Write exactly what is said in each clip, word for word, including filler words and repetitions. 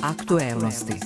Aktuelnosti.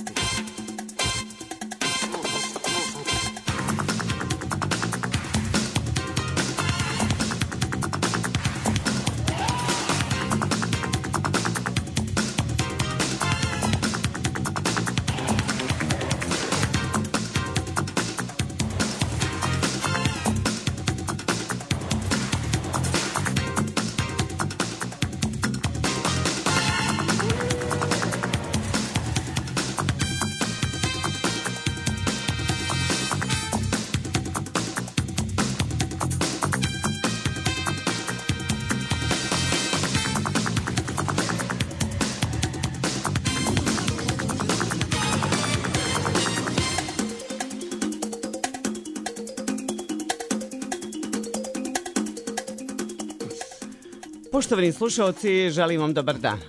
Poštovani slušalci, želim vam dobar dan.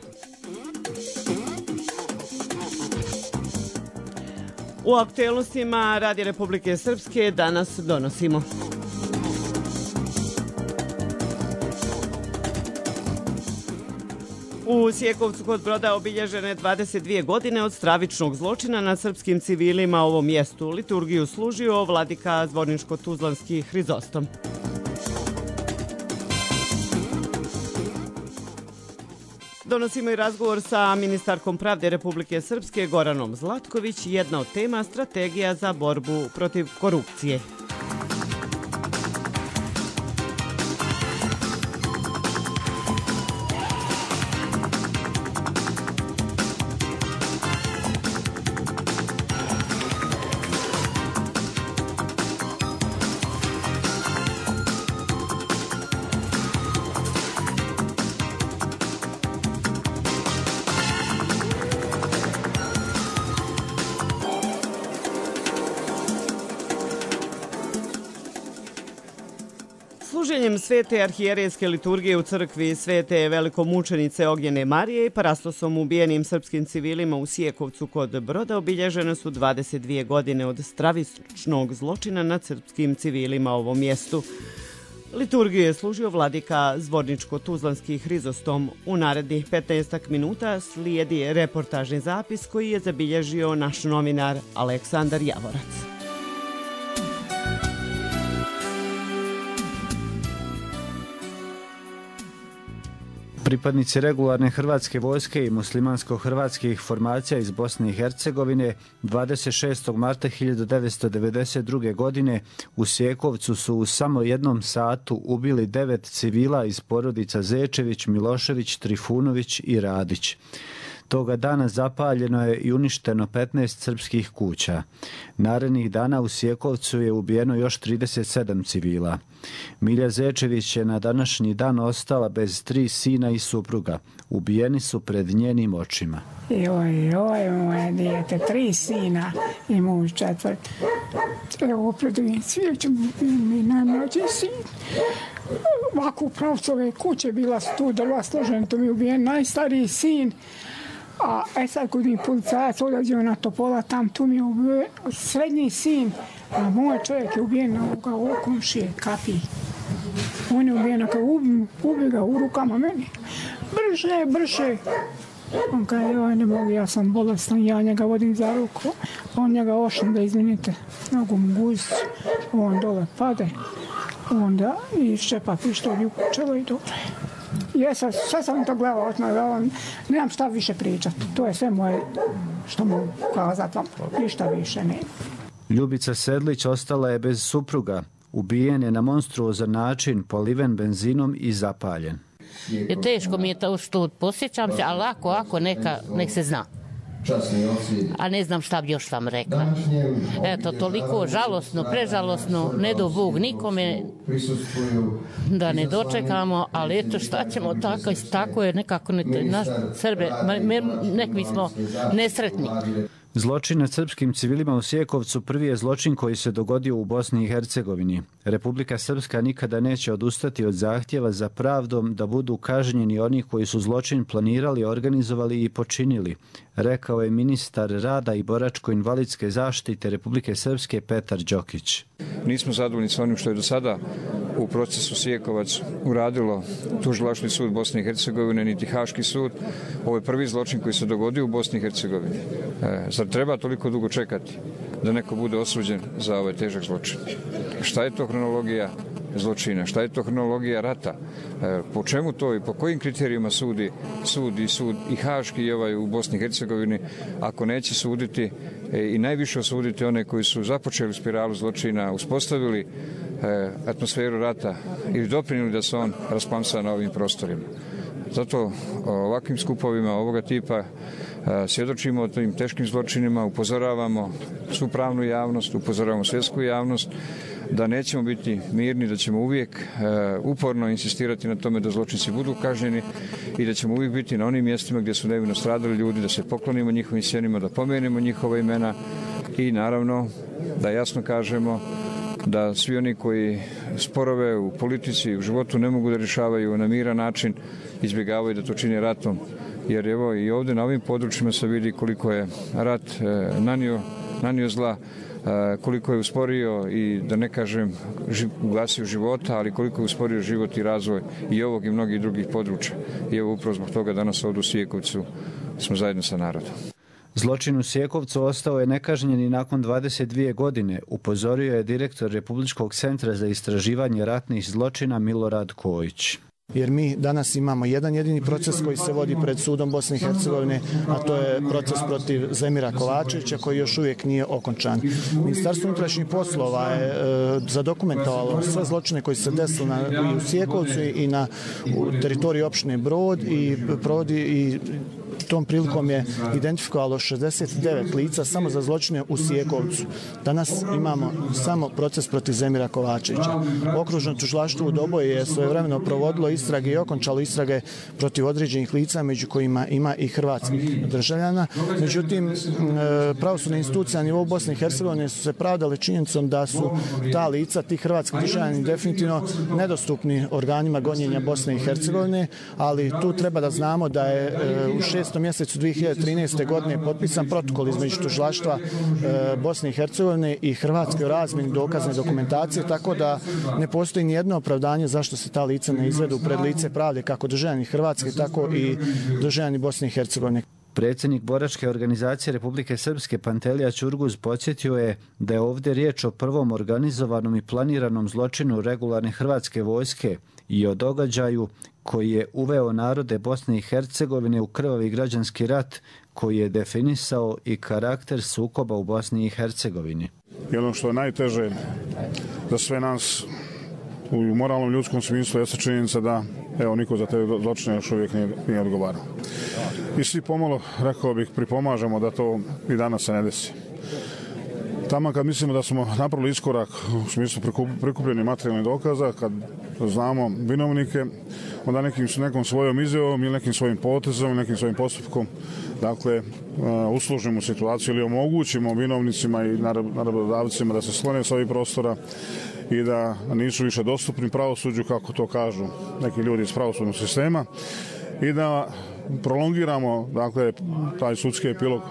U aktuelnostima Radija Republike Srpske danas donosimo. U Sjekovcu kod Broda obilježene dvadeset dvije godine od stravičnog zločina nad srpskim civilima u ovom mjestu. Liturgiju služio vladika Zvorničko-Tuzlanski Hrizostom. Donosimo i razgovor sa ministarkom pravde Republike Srpske Goranom Zlatković, jedna od tema strategija za borbu protiv korupcije. Služenjem svete arhijerejske liturgije u crkvi svete velikomučenice Ognjene Marije i parastosom ubijenim srpskim civilima u Sjekovcu kod Broda obilježene su dvadeset dvije godine od stravičnog zločina nad srpskim civilima u ovom mjestu. Liturgiju je služio vladika Zvorničko-Tuzlanski Hrizostom. U narednih petnaest minuta slijedi reportažni zapis koji je zabilježio naš novinar Aleksandar Javorac. Pripadnici regularne hrvatske vojske i muslimansko-hrvatskih formacija iz Bosne i Hercegovine dvadeset šestog marta hiljadu devetsto devedeset druge. godine u Sjekovcu su u samo jednom satu ubili devet civila iz porodica Zečević, Milošević, Trifunović i Radić. Toga dana zapaljeno je i uništeno petnaest srpskih kuća. Narednih dana u Sjekovcu je ubijeno još trideset sedam civila. Milja Zečević je na današnji dan ostala bez tri sina i supruga. Ubijeni su pred njenim očima. Joj, joj, moje dijete, tri sina i muž četvrt. Evo, pred ovim svijećem mi najmlađi sin. Ovako u pravcu ove kuće bila su tu drva složena, to mi je ubijen najstariji sin. A e sad kod mi policajac odlađeo na Topola, tam tu mi je ubijen srednji sin, a moj čovjek je ubijen na ovoga u komšije, Kapi. On je ubijen, kao ubi, ubi ga u rukama meni. Brže, brže. On kaže, joj, ne mogu, ja sam bolestan, ja njega vodim za ruku. On njega ošlim da izvinite, nogu mu guzicu, on dole pade. Onda i ščepa pištolj u čelo i dobro. Jesam, sve sam to gledala, otmah, nemam šta više pričati. To je sve moje što mogu kazati vam, ništa više ne. Ljubica Sedlić ostala je bez supruga. Ubijen je na monstruozan način, poliven benzinom i zapaljen. Je teško mi je to što posjećam se, ali ako, ako neka, nek se zna. A ne znam šta bi još vam rekla. Eto, toliko žalosno, prežalosno, ne do Bog nikome da ne dočekamo, ali eto šta ćemo, tako, tako je nekako ne, naš Srbe, nek mi smo nesretni. Zločin nad srpskim civilima u Sjekovcu prvi je zločin koji se dogodio u Bosni i Hercegovini. Republika Srpska nikada neće odustati od zahtjeva za pravdom da budu kažnjeni oni koji su zločin planirali, organizovali i počinili, rekao je ministar rada i boračko-invalidske zaštite Republike Srpske Petar Đokić. Nismo zadovoljni sa onim što je do sada u procesu Sjekovac uradilo Tužilački sud Bosne i Hercegovine, niti Haški sud. Ovo je prvi zločin koji se dogodio u Bosni i Hercegovini. E, zar treba toliko dugo čekati da neko bude osuđen za ovaj težak zločin? Šta je to hronologija zločina? Šta je to hronologija rata? E, po čemu to i po kojim kriterijima sudi sud i sud i Haški i ovaj u Bosni i Hercegovini, ako neće suditi e, i najviše osuditi one koji su započeli spiralu zločina, uspostavili e, atmosferu rata ili doprinijeli da se on rasplamsa na ovim prostorima. Zato ovakvim skupovima ovoga tipa svjedočimo o tim teškim zločinima, upozoravamo svu pravnu javnost, upozoravamo svjetsku javnost da nećemo biti mirni, da ćemo uvijek uporno insistirati na tome da zločinci budu kažnjeni i da ćemo uvijek biti na onim mjestima gdje su nevino stradali ljudi, da se poklonimo njihovim sjenima, da pomenemo njihova imena i naravno da jasno kažemo da svi oni koji sporove u politici i u životu ne mogu da rješavaju na miran način, izbjegavaju da to čine ratom. Jer evo i ovdje na ovim područjima se vidi koliko je rat e, nanio, nanio zla, e, koliko je usporio i da ne kažem ži, ugasio života, ali koliko je usporio život i razvoj i ovog i mnogih drugih područja. I evo upravo zbog toga danas ovdje u Sjekovcu smo zajedno sa narodom. Zločin u Sjekovcu ostao je nekažnjen i nakon dvadeset dvije godine, upozorio je direktor Republičkog centra za istraživanje ratnih zločina Milorad Kojić. Jer mi danas imamo jedan jedini proces koji se vodi pred sudom Bosne i Hercegovine, a to je proces protiv Zemira Kovačevića koji još uvijek nije okončan. Ministarstvo unutrašnjih poslova je e, zadokumentovalo sve zločine koji se desili na, i u Sjekovcu i na u teritoriji opštine Brod i provodi i tom prilikom je identifikovalo šezdeset devet lica samo za zločine u Sjekovcu. Danas imamo samo proces protiv Zemira Kovačevića. Okružno tužilaštvo u Doboju je svojevremeno provodilo istrage i okončalo istrage protiv određenih lica, među kojima ima i hrvatskih državljana. Međutim, pravosudne institucije na nivou Bosne i Hercegovine su se pravdale činjenicom da su ta lica, ti hrvatski državljani, definitivno nedostupni organima gonjenja Bosne i Hercegovine, ali tu treba da znamo da je u šestom mjesecu dvije hiljade trinaeste. godine potpisan protokol između tužilaštva Bosne i Hercegovine i Hrvatske o razmjeni dokazne dokumentacije, tako da ne postoji ni jedno opravdanje zašto se ta lica ne izvedu pred lice pravde, kako državljani Hrvatske, tako i državljani Bosne i Hercegovine. Predsjednik boračke organizacije Republike Srpske Pantelija Ćurguz podsjetio je da je ovdje riječ o prvom organizovanom i planiranom zločinu regularne hrvatske vojske i o događaju koji je uveo narode Bosne i Hercegovine u krvavi građanski rat koji je definisao i karakter sukoba u Bosni i Hercegovini. I ono što je najteže za sve nas u moralnom ljudskom smislu jeste činjenica da evo niko za te zločine još uvijek nije, nije odgovarao. I svi pomalo, rekao bih, pripomažemo da to i danas se ne desi. Tamo kad mislimo da smo napravili iskorak u smislu prikupljenih materijalnih dokaza, kad znamo vinovnike, onda nekim, nekom svojom izjavom ili nekim svojim potezom, nekim svojim postupkom, dakle, uslužimo situaciju ili omogućimo vinovnicima i naredbodavcima da se sklone s ovih prostora i da nisu više dostupni pravosuđu, kako to kažu neki ljudi iz pravosudnog sistema, i da prolongiramo, dakle, taj sudski epilog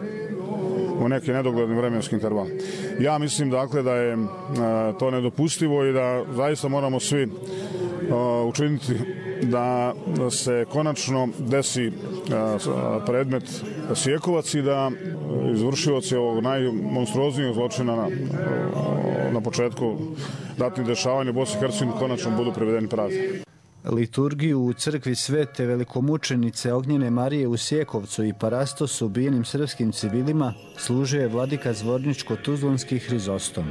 u neki nedogledni vremenski interval. Ja mislim, dakle, da je to nedopustivo i da zaista moramo svi učiniti da se konačno desi predmet Sjekovac i da izvršioci ovog najmonstruoznijeg zločina na, na početku ratnih dešavanja u Bosni i Hercegovini konačno budu privedeni pravdi. Liturgiju u crkvi Svete velikomučenice Ognjene Marije u Sjekovcu i parastosu ubijenim srpskim civilima služio je vladika Zvorničko-Tuzlanski Hrizostom.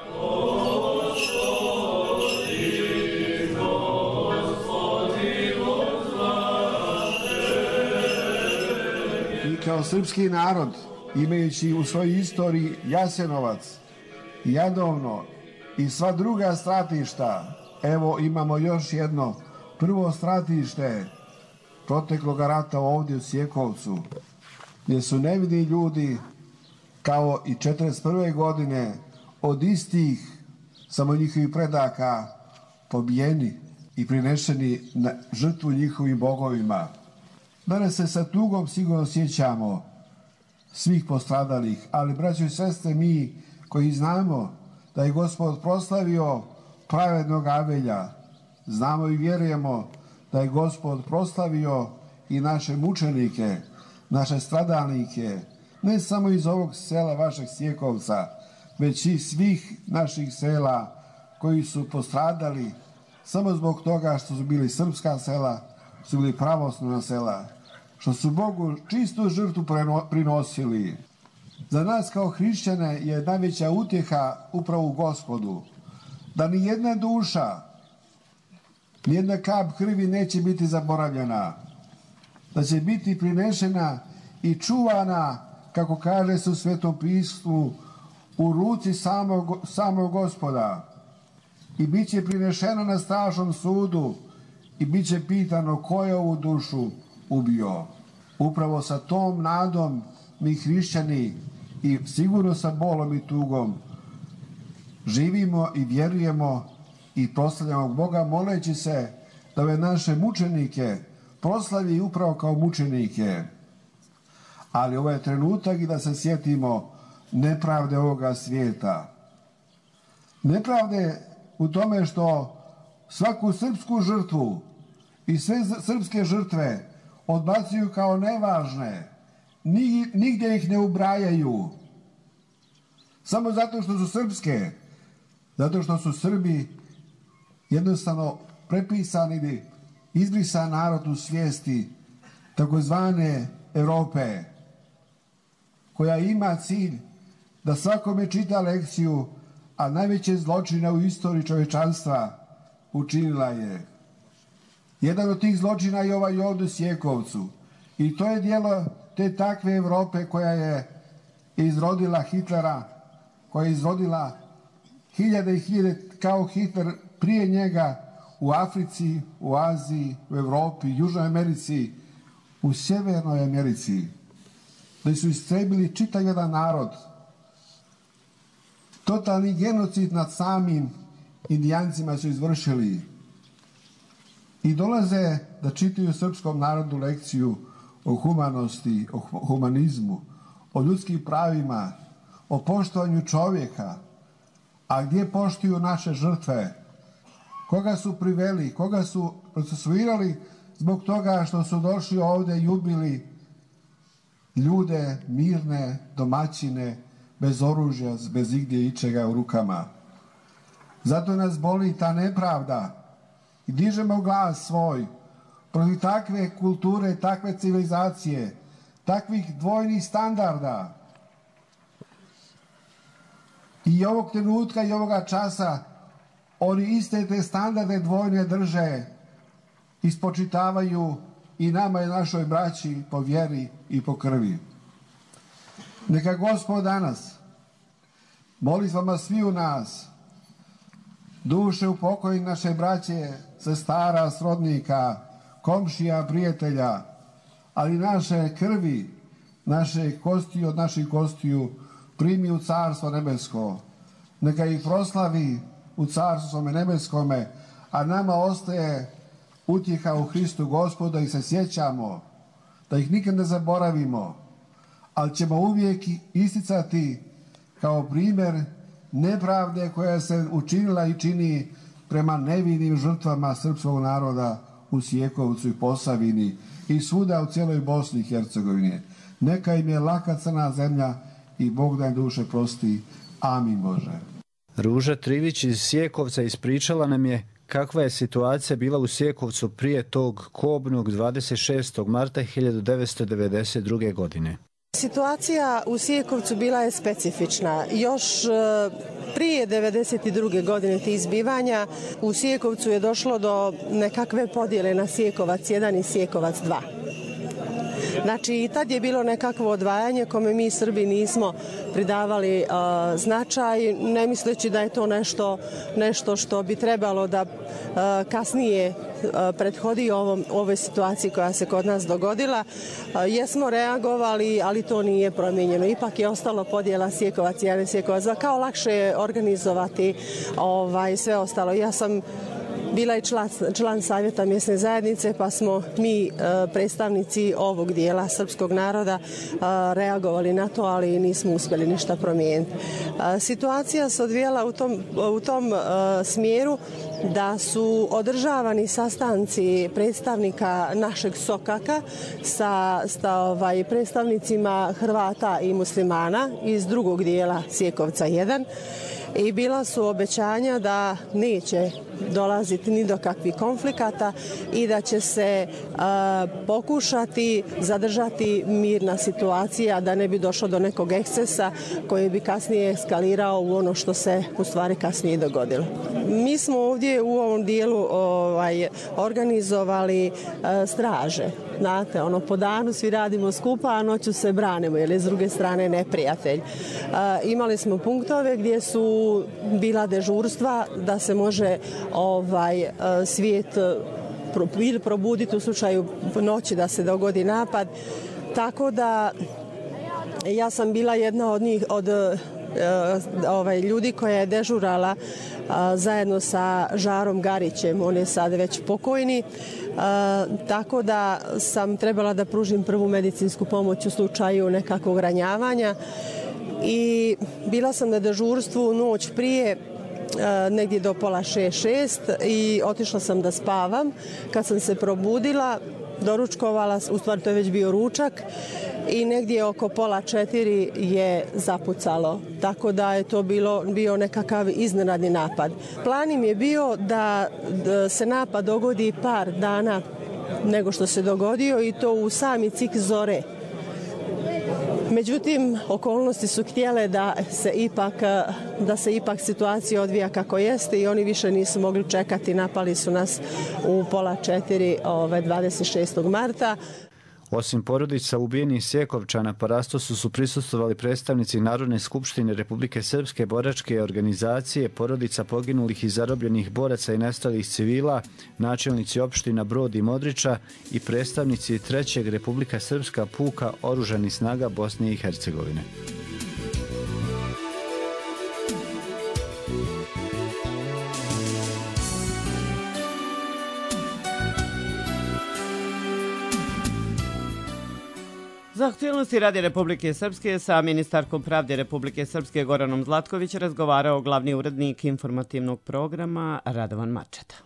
I kao srpski narod, imajući u svojoj istoriji Jasenovac, Jadovno i sva druga stratišta, evo imamo još jedno prvo stratište proteklog rata ovdje u Sjekovcu, gdje su nevini ljudi kao i četrdeset prve godine od istih samo njihovih predaka pobijeni i prinešeni na žrtvu njihovim bogovima. Danas se sa tugom sigurno sjećamo svih postradalih, ali braćo i sestre, mi koji znamo da je Gospod proslavio pravednog Abelja, znamo i vjerujemo da je Gospod proslavio i naše mučenike, naše stradalnike, ne samo iz ovog sela vašeg Sjekovca, već i svih naših sela koji su postradali samo zbog toga što su bili srpska sela, su bili pravoslavna sela, što su Bogu čistu žrtvu prinosili. Za nas kao hrišćane je najveća utjeha upravo u Gospodu, da ni jedna duša, ni jedna kap krvi neće biti zaboravljena, da će biti prinešena i čuvana, kako kaže se u Svetom pismu, u ruci samog, samog Gospoda, i bit će prinešena na strašnom sudu i bit će pitano ko je ovu dušu ubio. Upravo sa tom nadom mi hrišćani i sigurno sa bolom i tugom živimo i vjerujemo i proslavljamo Boga, moleći se da ove naše mučenike proslavi upravo kao mučenike. Ali ovo je trenutak i da se sjetimo nepravde ovoga svijeta. Nepravde u tome što svaku srpsku žrtvu i sve srpske žrtve odbacuju kao nevažne, nigdje ih ne ubrajaju, samo zato što su srpske, zato što su Srbi jednostavno prepisani ili izbrisan narod u svijesti takozvane Europe, koja ima cilj da svakome čita lekciju, a najveće zločine u istoriji čovječanstva učinila je. Jedan od tih zločina je ovaj ovdje u Sjekovcu. I to je dijelo te takve Europe koja je izrodila Hitlera, koja je izrodila hiljade i hiljade kao Hitler prije njega u Africi, u Aziji, u Europi, Južnoj Americi, u Sjevernoj Americi, da su istrebili čitav jedan narod. Totalni genocid nad samim Indijancima su izvršili i dolaze da čitaju srpskom narodu lekciju o humanosti, o humanizmu, o ljudskim pravima, o poštovanju čovjeka. A gdje poštuju naše žrtve? Koga su priveli? Koga su procesuirali zbog toga što su došli ovdje i ubili ljude mirne, domaćine, bez oružja, bez igdje ičega u rukama? Zato nas boli ta nepravda i dižemo glas svoj protiv takve kulture, takve civilizacije, takvih dvojnih standarda. I ovog trenutka i ovoga časa oni iste te standarde dvojne drže, ispočitavaju i nama i našoj braći po vjeri i po krvi. Neka Gospod danas molitvama svi u nas duše u pokoj naše braće, sestara, srodnika, komšija, prijatelja, ali naše krvi, naše kosti od naših kostiju primi u Carstvo nebesko. Neka ih proslavi u Carstvu svome nebeskome, a nama ostaje utjeha u Hristu Gospoda i se sjećamo, da ih nikad ne zaboravimo, ali ćemo uvijek isticati kao primjer nepravde koja se učinila i čini prema nevinim žrtvama srpskog naroda u Sjekovcu i Posavini i svuda u cijeloj Bosni i Hercegovini. Neka im je laka crna zemlja i Bog da im duše prosti. Amin Bože. Ruža Trivić iz Sjekovca ispričala nam je kakva je situacija bila u Sjekovcu prije tog kobnog dvadeset šestog marta hiljadu devetsto devedeset druge. godine. Situacija u Sjekovcu bila je specifična. Još prije devedeset druge. godine tih izbivanja u Sjekovcu je došlo do nekakve podjele na Sjekovac jedan i Sjekovac dva. Znači i tad je bilo nekakvo odvajanje kome mi Srbi nismo pridavali uh, značaj, ne misleći da je to nešto, nešto što bi trebalo da uh, kasnije uh, prethodi ovom, ovoj situaciji koja se kod nas dogodila. Uh, jesmo reagovali, ali to nije promijenjeno. Ipak je ostalo podjela Sjekovac jedan, Sjekovac dva, kao lakše je organizovati ovaj, sve ostalo. Ja sam bila i član, član savjeta mjesne zajednice, pa smo mi e, predstavnici ovog dijela srpskog naroda e, reagovali na to, ali nismo uspjeli ništa promijeniti. E, situacija se odvijala u tom, u tom e, smjeru da su održavani sastanci predstavnika našeg Sokaka sa, sa ovaj, predstavnicima Hrvata i muslimana iz drugog dijela Sjekovca jedan. I bila su obećanja da neće dolaziti ni do kakvih konflikata i da će se a, pokušati zadržati mirna situacija, da ne bi došlo do nekog ekscesa koji bi kasnije eskalirao u ono što se u stvari kasnije dogodilo. Mi smo ovdje u ovom dijelu ovaj, organizovali a, straže. Znate, ono, po danu svi radimo skupa, a noću se branimo, jer je s druge strane neprijatelj. A, imali smo punktove gdje su bila dežurstva da se može ovaj svijet ili probuditi u slučaju noći da se dogodi napad. Tako da ja sam bila jedna od njih, od ovaj, ljudi koja je dežurala a, zajedno sa Žarom Garićem, on je sad već pokojni, a, tako da sam trebala da pružim prvu medicinsku pomoć u slučaju nekakvog ranjavanja. I bila sam na dežurstvu noć prije, negdje do pola šest, šest i otišla sam da spavam. Kad sam se probudila, doručkovala, u stvari to je već bio ručak, i negdje oko pola četiri je zapucalo. Tako da je to bilo, bio nekakav iznenadni napad. Plan im je bio da se napad dogodi par dana nego što se dogodio, i to u sami cik zore. Međutim, okolnosti su htjele da se ipak, da se ipak situacija odvija kako jeste i oni više nisu mogli čekati. Napali su nas u pola četiri ove, dvadeset šestog marta. Osim porodica ubijenih Sjekovčana, parastosu su prisustvovali predstavnici Narodne skupštine Republike Srpske, boračke organizacije, porodica poginulih i zarobljenih boraca i nestalih civila, načelnici opština Brod i Modriča i predstavnici trećeg Republika Srpska puka oružanih snaga Bosne i Hercegovine. Za aktualnosti Radi Republike Srpske sa ministarkom pravde Republike Srpske Goranom Zlatković razgovarao glavni urednik informativnog programa Radovan Mačeta.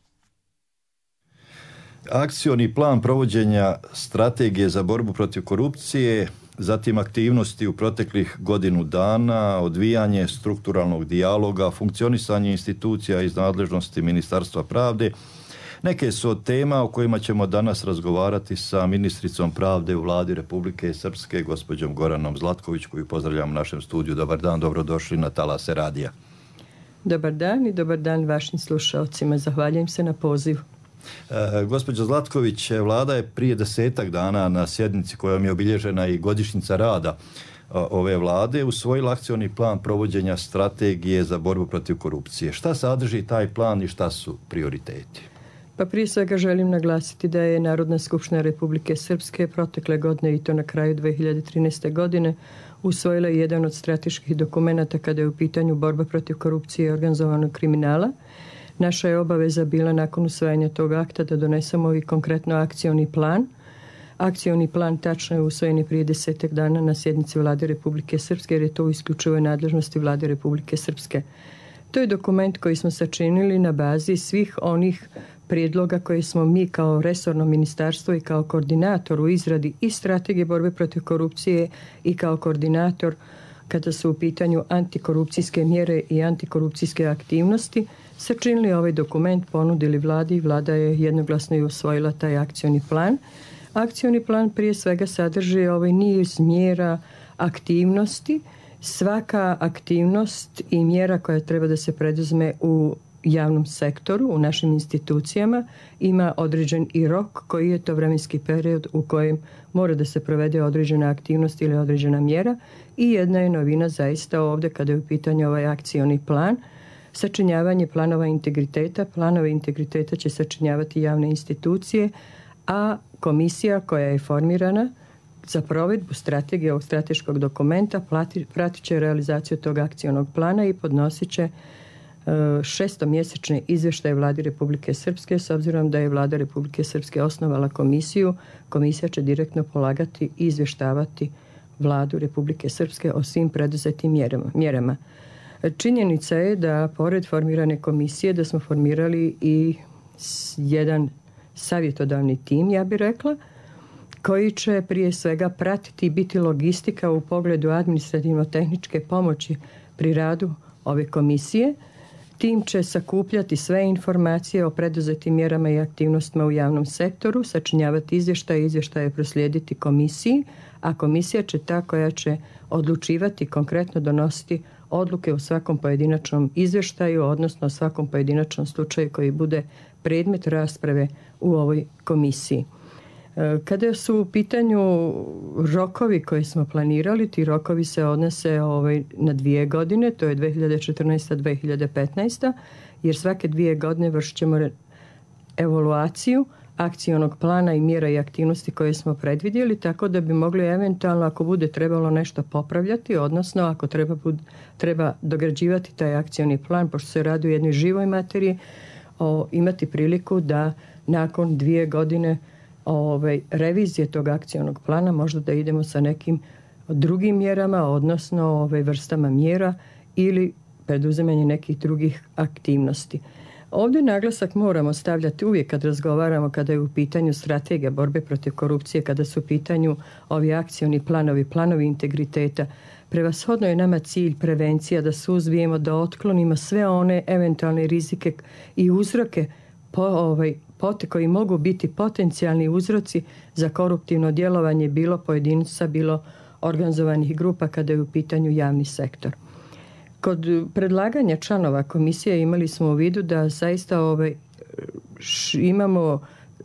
Akcioni plan provođenja strategije za borbu protiv korupcije, zatim aktivnosti u proteklih godinu dana, odvijanje strukturalnog dijaloga, funkcionisanje institucija iz nadležnosti Ministarstva pravde, neke su od tema o kojima ćemo danas razgovarati sa ministricom pravde u Vladi Republike Srpske, gospođom Goranom Zlatković, koju pozdravljam u našem studiju. Dobar dan, dobrodošli na Talase radija. Dobar dan i dobar dan vašim slušalcima. Zahvaljujem se na pozivu. E, gospođo Zlatković, Vlada je prije desetak dana na sjednici kojom je obilježena i godišnjica rada ove vlade usvojila akcioni plan provođenja strategije za borbu protiv korupcije. Šta sadrži taj plan i šta su prioriteti? Pa prije svega želim naglasiti da je Narodna skupština Republike Srpske protekle godine, i to na kraju dve hiljade trinaeste. godine, usvojila jedan od strateških dokumenata kada je u pitanju borba protiv korupcije i organizovanog kriminala. Naša je obaveza bila nakon usvajanja tog akta da donesemo i konkretno akcioni plan. Akcioni plan tačno je usvojen prije desetak dana na sjednici Vlade Republike Srpske, jer je to u isključivoj nadležnosti Vlade Republike Srpske. To je dokument koji smo sačinili na bazi svih onih prijedloga koje smo mi kao resorno ministarstvo i kao koordinator u izradi i strategije borbe protiv korupcije i kao koordinator kada su u pitanju antikorupcijske mjere i antikorupcijske aktivnosti, sačinili ovaj dokument, ponudili vladi i vlada je jednoglasno i usvojila taj akcioni plan. Akcioni plan prije svega sadrži ovaj niz mjera aktivnosti. Svaka aktivnost i mjera koja treba da se preduzme u javnom sektoru, u našim institucijama, ima određen i rok koji je to vremenski period u kojem mora da se provede određena aktivnost ili određena mjera. I jedna je novina zaista ovdje kada je u pitanju ovaj akcioni plan, sačinjavanje planova integriteta. Planove integriteta će sačinjavati javne institucije, a komisija koja je formirana za provedbu strategije ovog strateškog dokumenta pratit će realizaciju tog akcionog plana i podnosit će šestomjesečne izvještaje Vladi Republike Srpske. S obzirom da je Vlada Republike Srpske osnovala komisiju, komisija će direktno polagati i izvještavati Vladu Republike Srpske o svim preduzetim mjerama. Činjenica je da pored formirane komisije da smo formirali i jedan savjetodavni tim, ja bih rekla, koji će prije svega pratiti i biti logistika u pogledu administrativno-tehničke pomoći pri radu ove komisije. Tim će sakupljati sve informacije o preduzetim mjerama i aktivnostima u javnom sektoru, sačinjavati izvještaje i izvještaje proslijediti komisiji, a komisija će ta koja će odlučivati, konkretno donositi odluke u svakom pojedinačnom izvještaju, odnosno u svakom pojedinačnom slučaju koji bude predmet rasprave u ovoj komisiji. Kada su u pitanju rokovi koje smo planirali, ti rokovi se odnose ovaj, na dvije godine, to je dvije hiljade četrnaesta do dvije hiljade petnaesta, jer svake dvije godine vršit ćemo evaluaciju akcionog plana i mjera i aktivnosti koje smo predvidjeli, tako da bi mogli eventualno, ako bude trebalo nešto popravljati, odnosno ako treba, treba dograđivati taj akcioni plan, pošto se radi o jednoj živoj materiji, o, imati priliku da nakon dvije godine Ove, revizije tog akcionog plana možda da idemo sa nekim drugim mjerama, odnosno ove, vrstama mjera ili preduzimanje nekih drugih aktivnosti. Ovdje naglasak moramo stavljati uvijek kad razgovaramo, kada je u pitanju strategija borbe protiv korupcije, kada su u pitanju ovi akcioni planovi, planovi integriteta. Prevashodno je nama cilj prevencija, da suzbijemo, da otklonimo sve one eventualne rizike i uzroke po, ovaj, pote koji mogu biti potencijalni uzroci za koruptivno djelovanje bilo pojedinca, bilo organizovanih grupa kada je u pitanju javni sektor. Kod predlaganja članova komisije imali smo u vidu da zaista ovaj, š, imamo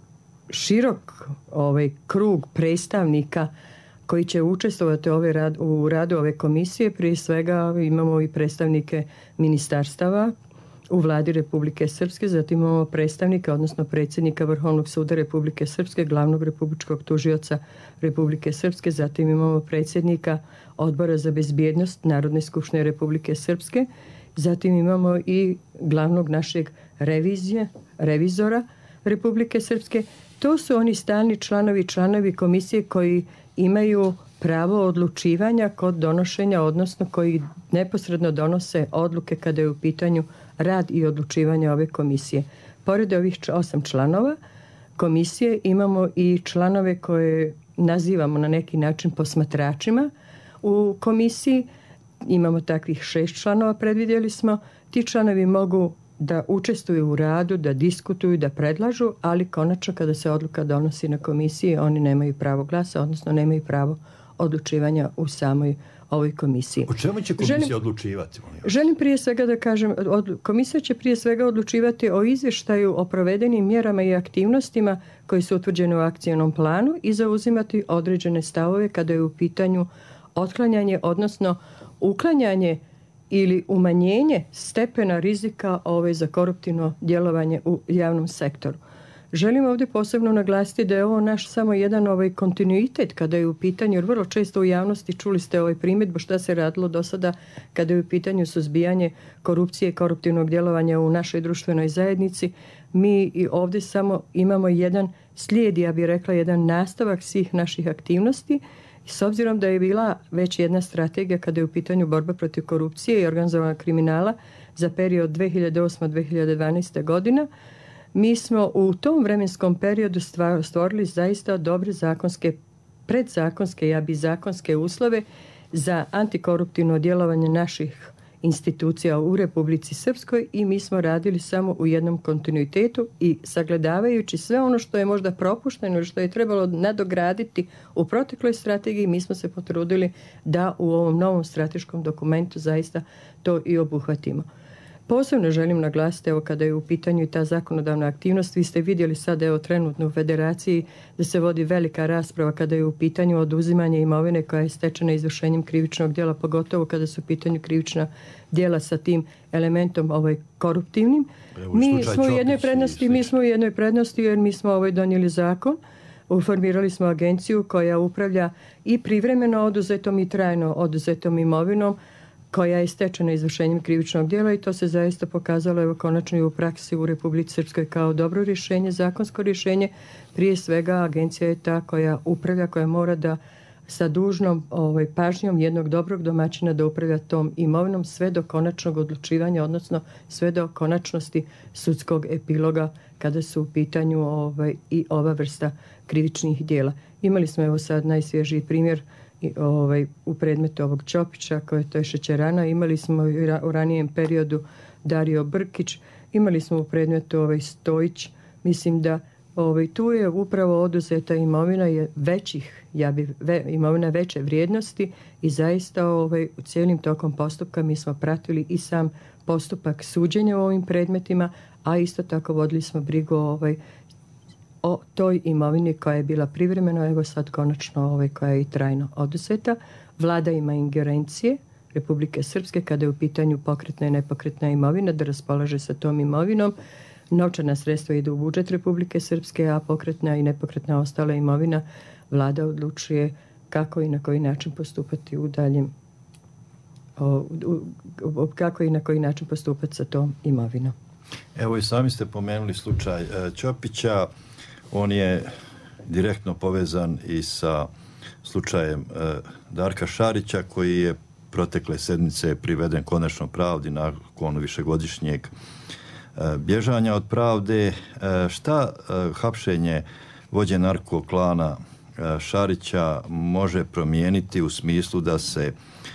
širok ovaj, krug predstavnika koji će učestvovati ove rad, u radu ove komisije. Prije svega imamo i predstavnike ministarstava u Vladi Republike Srpske, zatim imamo predstavnika, odnosno predsjednika Vrhovnog suda Republike Srpske, glavnog republičkog tužioca Republike Srpske, zatim imamo predsjednika Odbora za bezbjednost Narodne skupštine Republike Srpske, zatim imamo i glavnog našeg revizije, revizora Republike Srpske. To su oni stalni članovi, članovi komisije koji imaju pravo odlučivanja kod donošenja, odnosno koji neposredno donose odluke kada je u pitanju rad i odlučivanje ove komisije. Pored ovih osam članova komisije imamo i članove koje nazivamo na neki način posmatračima u komisiji. Imamo takvih šest članova, predvidjeli smo. Ti članovi mogu da učestvuju u radu, da diskutuju, da predlažu, ali konačno kada se odluka donosi na komisiji, oni nemaju pravo glasa, odnosno nemaju pravo odlučivanja u samoj ovoj komisiji. O čemu će komisija želim, odlučivati? Želim prije svega da kažem, od, komisija će prije svega odlučivati o izvještaju o provedenim mjerama i aktivnostima koji su utvrđeni u akcionom planu i zauzimati određene stavove kada je u pitanju otklanjanje, odnosno uklanjanje ili umanjenje stepena rizika ove za koruptivno djelovanje u javnom sektoru. Želim ovdje posebno naglasiti da je ovo naš samo jedan ovaj kontinuitet kada je u pitanju, jer vrlo često u javnosti čuli ste ovaj primjedbu šta se radilo do sada kada je u pitanju suzbijanje korupcije i koruptivnog djelovanja u našoj društvenoj zajednici. Mi i ovdje samo imamo jedan slijed, ja bih rekla, jedan nastavak svih naših aktivnosti. I s obzirom da je bila već jedna strategija kada je u pitanju borba protiv korupcije i organizovanog kriminala za period dvije hiljade osme do dvije hiljade dvanaeste godina, mi smo u tom vremenskom periodu stvorili zaista dobre zakonske, predzakonske, ja bi zakonske uslove za antikoruptivno djelovanje naših institucija u Republici Srpskoj i mi smo radili samo u jednom kontinuitetu i sagledavajući sve ono što je možda propušteno ili što je trebalo nadograditi u protekloj strategiji, mi smo se potrudili da u ovom novom strateškom dokumentu zaista to i obuhvatimo. Posebno želim naglasiti, evo kada je u pitanju i ta zakonodavna aktivnost, vi ste vidjeli sad evo trenutno u Federaciji da se vodi velika rasprava kada je u pitanju oduzimanje imovine koja je stečena izvršenjem krivičnog djela, pogotovo kada su u pitanju krivična djela sa tim elementom ovaj koruptivnim. Evo, mi smo u jednoj prednosti, mi smo u jednoj prednosti jer mi smo ovaj donijeli zakon, uformirali smo agenciju koja upravlja i privremeno oduzetom i trajno oduzetom imovinom koja je stečena izvršenjem krivičnog djela i to se zaista pokazalo evo konačno i u praksi u Republici Srpskoj kao dobro rješenje, zakonsko rješenje. Prije svega agencija je ta koja upravlja, koja mora da sa dužnom ovaj, pažnjom jednog dobrog domaćina da upravlja tom imovinom sve do konačnog odlučivanja, odnosno sve do konačnosti sudskog epiloga kada su u pitanju ovaj, i ova vrsta krivičnih djela. Imali smo evo sad najsvježiji primjer I, ovaj, u predmetu ovog Ćopića, koje to je šećerana, imali smo u ranijem periodu Dario Brkić, imali smo u predmetu ovaj Stojić. Mislim da ovaj, tu je upravo oduzeta imovina je većih, ja bi, ve, imovina veće vrijednosti i zaista ovaj, u cijelim tokom postupka mi smo pratili i sam postupak suđenja u ovim predmetima, a isto tako vodili smo brigu ovaj, o toj imovini koja je bila privremeno, evo sad konačno ovaj, koja je i trajno oduzeta. Vlada ima ingerencije Republike Srpske kada je u pitanju pokretna i nepokretna imovina, da raspolaže sa tom imovinom. Novčana sredstva idu u budžet Republike Srpske, a pokretna i nepokretna ostala imovina vlada odlučuje kako i na koji način postupati u daljem, o, u, u, kako i na koji način postupati sa tom imovinom. Evo i sami ste pomenuli slučaj Ćopića. On je direktno povezan i sa slučajem Darka Šarića koji je protekle sedmice priveden konačno pravdi nakon višegodišnjeg bježanja od pravde. Šta hapšenje vođe narkoklana Šarića može promijeniti u smislu da se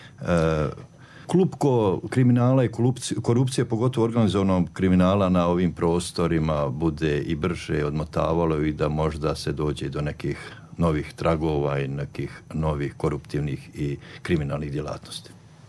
klupko kriminala i korupcije, korupcije, pogotovo organizovanog kriminala na ovim prostorima bude i brže odmotavalo i da možda se dođe do nekih novih tragova i nekih novih koruptivnih i kriminalnih djelatnosti?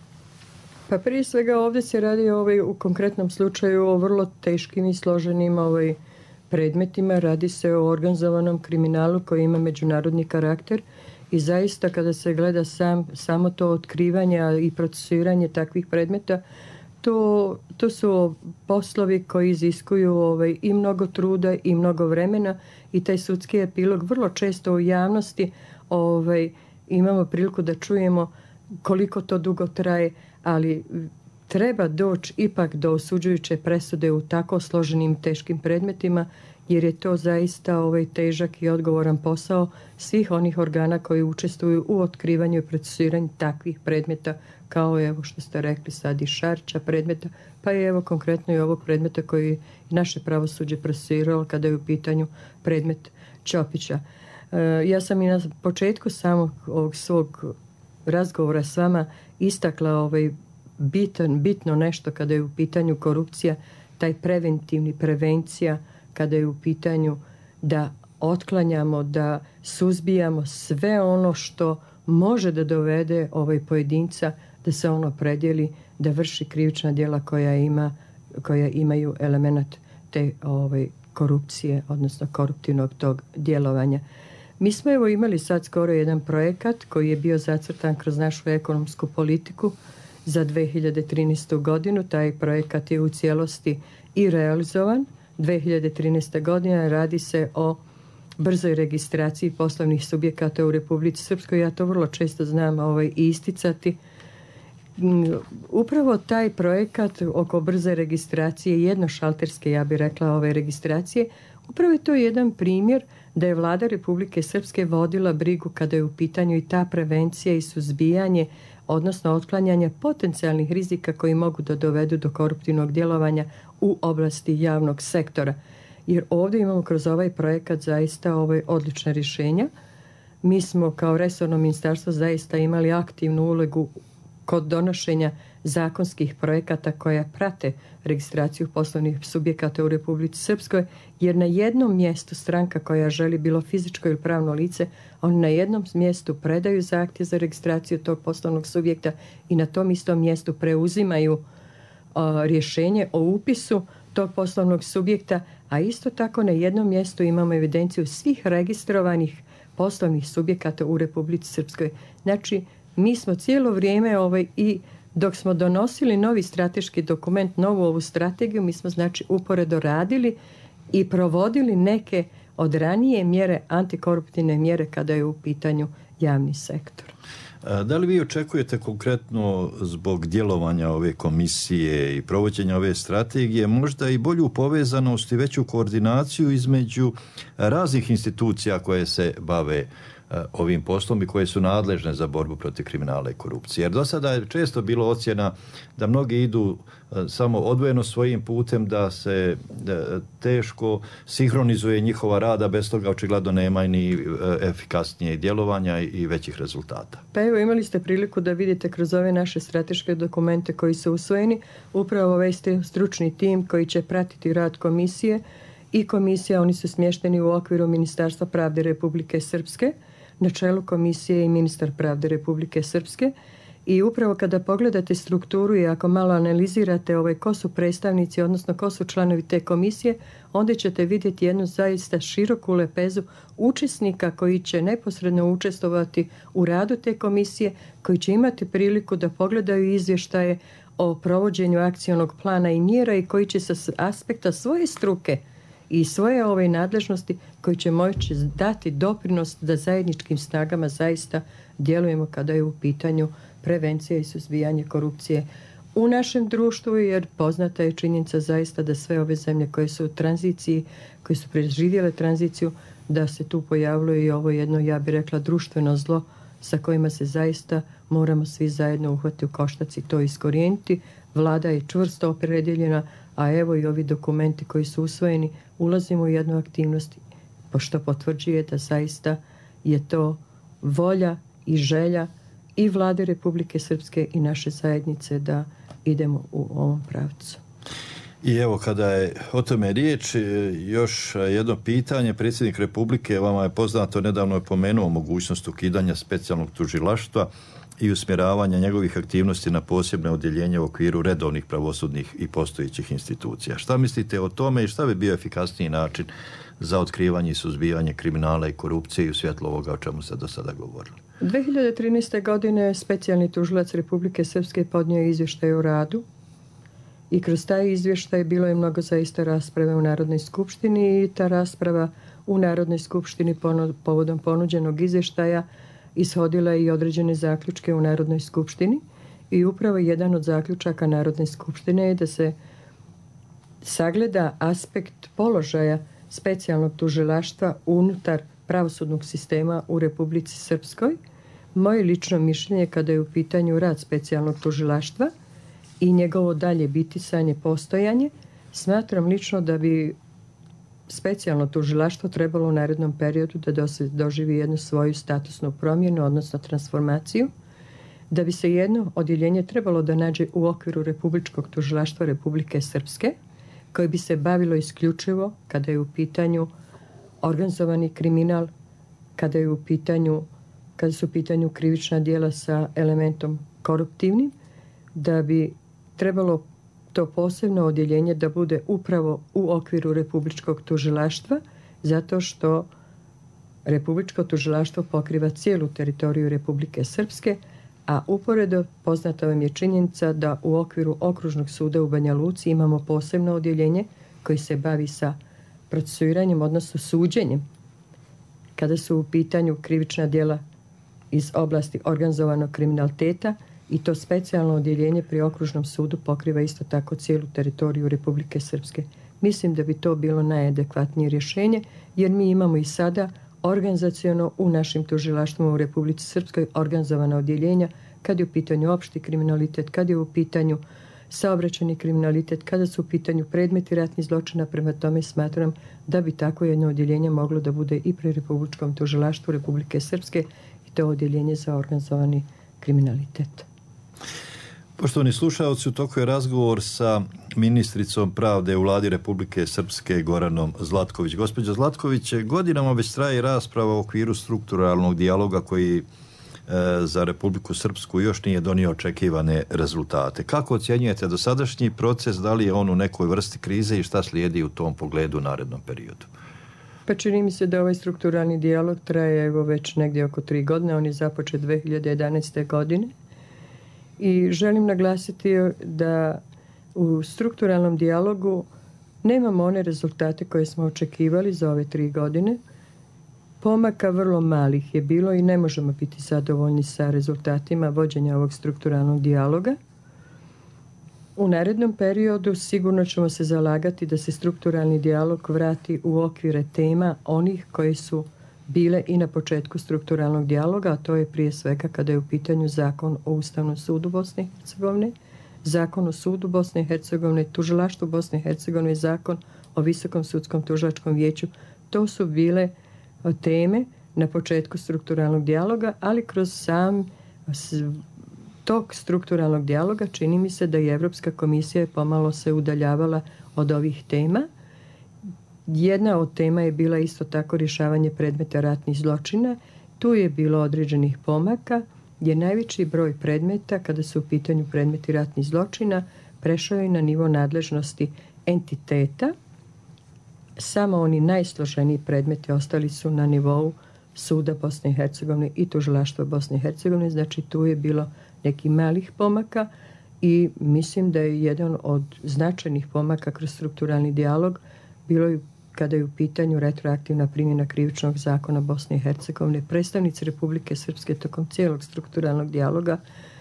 Pa prije svega ovdje se radi ovaj, u konkretnom slučaju o vrlo teškim i složenim ovaj, predmetima. Radi se o organizovanom kriminalu koji ima međunarodni karakter. I zaista kada se gleda sam, samo to otkrivanje i procesuiranje takvih predmeta, to, to su poslovi koji iziskuju ovaj, i mnogo truda i mnogo vremena i taj sudski epilog vrlo često u javnosti ovaj, imamo priliku da čujemo koliko to dugo traje, ali treba doći ipak do osuđujuće presude u tako složenim teškim predmetima, jer je to zaista ovaj težak i odgovoran posao svih onih organa koji učestvuju u otkrivanju i procesuiranju takvih predmeta, kao evo što ste rekli sad i Šarića predmeta, pa je evo konkretno i ovog predmeta koji naše pravosuđe procesuiralo kada je u pitanju predmet Ćopića. E, ja sam i na početku samog ovog svog razgovora s vama istakla ovaj bitan, bitno nešto kada je u pitanju korupcija, taj preventivni, prevencija, kada je u pitanju da otklanjamo, da suzbijamo sve ono što može da dovede ovaj pojedinca da se ono predijeli, da vrši krivična djela koja ima, koja imaju element te ovaj, korupcije, odnosno koruptivnog tog djelovanja. Mi smo evo imali sad skoro jedan projekat koji je bio zacrtan kroz našu ekonomsku politiku za dve hiljade trinaestu godinu. Taj projekat je u cijelosti i realizovan. dve hiljade trinaeste. godine radi se o brzoj registraciji poslovnih subjekata u Republici Srpskoj. Ja to vrlo često znam ovaj, isticati. Upravo taj projekat oko brze registracije, jednošalterske, ja bih rekla, ove registracije, upravo je to jedan primjer da je Vlada Republike Srpske vodila brigu kada je u pitanju i ta prevencija i suzbijanje, odnosno otklanjanje potencijalnih rizika koji mogu da dovedu do koruptivnog djelovanja u oblasti javnog sektora. Jer ovdje imamo kroz ovaj projekat zaista ovaj odlična rješenja. Mi smo kao resorno ministarstvo zaista imali aktivnu ulogu kod donošenja zakonskih projekata koja prate registraciju poslovnih subjekata u Republici Srpskoj, jer na jednom mjestu stranka koja želi bilo fizičko ili pravno lice, oni na jednom mjestu predaju zahtjev za registraciju tog poslovnog subjekta i na tom istom mjestu preuzimaju o, rješenje o upisu tog poslovnog subjekta, a isto tako na jednom mjestu imamo evidenciju svih registrovanih poslovnih subjekata u Republici Srpskoj. Znači, mi smo cijelo vrijeme ovaj, i dok smo donosili novi strateški dokument, novu ovu strategiju, mi smo znači uporedo radili i provodili neke od ranije mjere, antikoruptivne mjere kada je u pitanju javni sektor. Da li vi očekujete konkretno zbog djelovanja ove komisije i provođenja ove strategije možda i bolju povezanost i veću koordinaciju između raznih institucija koje se bave ovim poslom i koje su nadležne za borbu protiv kriminala i korupcije? Jer do sada je često bilo ocjena da mnogi idu samo odvojeno svojim putem, da se teško sinhronizuje njihova rada, bez toga očigledno nema ni efikasnije djelovanja i većih rezultata. Pa evo, imali ste priliku da vidite kroz ove naše strateške dokumente koji su usvojeni, upravo ovaj stručni tim koji će pratiti rad komisije i komisija, oni su smješteni u okviru Ministarstva pravde Republike Srpske, na čelu komisije i ministar pravde Republike Srpske. I upravo kada pogledate strukturu i ako malo analizirate ovaj, ko su predstavnici, odnosno ko su članovi te komisije, onda ćete vidjeti jednu zaista široku lepezu učesnika koji će neposredno učestvovati u radu te komisije, koji će imati priliku da pogledaju izvještaje o provođenju akcionog plana i mjera i koji će sa aspekta svoje struke i svoje ove nadležnosti koji će moći dati doprinos da zajedničkim snagama zaista djelujemo kada je u pitanju prevencija i suzbijanje korupcije u našem društvu, jer poznata je činjenica zaista da sve ove zemlje koje su u tranziciji, koje su preživjele tranziciju, da se tu pojavljuje i ovo jedno, ja bih rekla, društveno zlo sa kojima se zaista moramo svi zajedno uhvati u koštac i to iskorijeniti. Vlada je čvrsto opredjeljena, a evo i ovi dokumenti koji su usvojeni, ulazimo u jednu aktivnost, pošto potvrđuje da zaista je to volja i želja i Vlade Republike Srpske i naše zajednice da idemo u ovom pravcu. I evo, kada je o tome riječ, još jedno pitanje. Predsjednik Republike, vama je poznato, nedavno je pomenuo mogućnost ukidanja specijalnog tužilaštva i usmjeravanja njegovih aktivnosti na posebne odjeljenje u okviru redovnih pravosudnih i postojećih institucija. Šta mislite o tome i šta bi bio efikasniji način za otkrivanje i suzbijanje kriminala i korupcije i u svjetlu ovoga o čemu ste do sada govorili? dvije hiljade trinaeste. godine specijalni tužilac Republike Srpske podnio izvještaj o radu i kroz taj izvještaj bilo je mnogo zaista rasprave u Narodnoj skupštini i ta rasprava u Narodnoj skupštini povodom ponuđenog izvještaja ishodila je i određene zaključke u Narodnoj skupštini i upravo jedan od zaključaka Narodne skupštine je da se sagleda aspekt položaja specijalnog tužilaštva unutar pravosudnog sistema u Republici Srpskoj. Moje lično mišljenje kada je u pitanju rad specijalnog tužilaštva i njegovo dalje bitisanje, postojanje, smatram lično da bi specijalno tužilaštvo trebalo u narednom periodu da doživi jednu svoju statusnu promjenu, odnosno transformaciju, da bi se jedno odjeljenje trebalo da nađe u okviru Republičkog tužilaštva Republike Srpske, koje bi se bavilo isključivo kada je u pitanju organizovani kriminal, kada je u pitanju, kada su u pitanju krivična djela sa elementom koruptivnim, da bi trebalo to posebno odjeljenje da bude upravo u okviru Republičkog tužilaštva, zato što Republičko tužilaštvo pokriva cijelu teritoriju Republike Srpske, a uporedo poznata vam je činjenica da u okviru Okružnog suda u Banja Luci imamo posebno odjeljenje koji se bavi sa procesuiranjem, odnosno suđenjem, kada su u pitanju krivična djela iz oblasti organizovanog kriminaliteta, i to specijalno odjeljenje pri Okružnom sudu pokriva isto tako cijelu teritoriju Republike Srpske. Mislim da bi to bilo najadekvatnije rješenje, jer mi imamo i sada organizaciono u našim tužilaštvima u Republici Srpskoj organizovana odjeljenja kad je u pitanju opšti kriminalitet, kad je u pitanju saobraćajni kriminalitet, kada su u pitanju predmeti ratnih zločina. Prema tome smatram da bi tako jedno odjeljenje moglo da bude i pri Republičkom tužilaštvu Republike Srpske i to odjeljenje za organizovani kriminalitet. Poštovani slušalci, u toku je razgovor sa ministricom pravde u Vladi Republike Srpske Goranom Zlatković. Gospođa Zlatković, godinama već traje rasprava u okviru strukturalnog dijaloga koji za Republiku Srpsku još nije donio očekivane rezultate. Kako ocjenjujete dosadašnji proces, da li je on u nekoj vrsti krize i šta slijedi u tom pogledu u narednom periodu? Pa čini mi se da ovaj strukturalni dijalog traje evo već negdje oko tri godine, on je započet dve hiljade jedanaeste. godine i želim naglasiti da u strukturalnom dijalogu nemamo one rezultate koje smo očekivali za ove tri godine. Pomaka vrlo malih je bilo i ne možemo biti zadovoljni sa rezultatima vođenja ovog strukturalnog dijaloga. U narednom periodu sigurno ćemo se zalagati da se strukturalni dijalog vrati u okvire tema onih koji su bile i na početku strukturalnog dijaloga, a to je prije svega kada je u pitanju Zakon o Ustavnom sudu Bosne i Hercegovine, Zakon o sudu Bosne i Hercegovine, tužilaštvu Bosne i Hercegovine i Zakon o Visokom sudskom tužilačkom vijeću. To su bile teme na početku strukturalnog dijaloga, ali kroz sam tog strukturalnog dijaloga čini mi se da i Evropska komisija je pomalo se udaljavala od ovih tema. Jedna od tema je bila isto tako rješavanje predmeta ratnih zločina. Tu je bilo određenih pomaka, gdje najveći broj predmeta, kada su u pitanju predmeti ratnih zločina, prešao je na nivo nadležnosti entiteta. Samo oni najsloženiji predmeti ostali su na nivou suda Bosne i Hercegovine i tužilaštva Bosne i Hercegovine. Znači tu je bilo nekih malih pomaka i mislim da je jedan od značajnih pomaka kroz strukturalni dijalog bilo i kada je u pitanju retroaktivna primjena krivičnog zakona Bosne i Hercegovine. Predstavnici Republike Srpske tokom cijelog strukturalnog dijaloga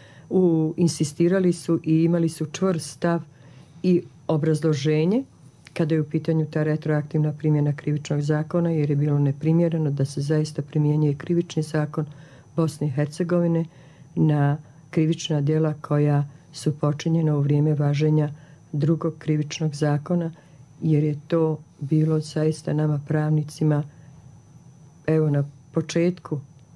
u, insistirali su i imali su čvrst stav i obrazloženje kada je u pitanju ta retroaktivna primjena krivičnog zakona, jer je bilo neprimjereno da se zaista primjenjuje krivični zakon Bosne i Hercegovine na krivična djela koja su počinjena u vrijeme važenja drugog krivičnog zakona, jer je to bilo zaista nama pravnicima, evo na početku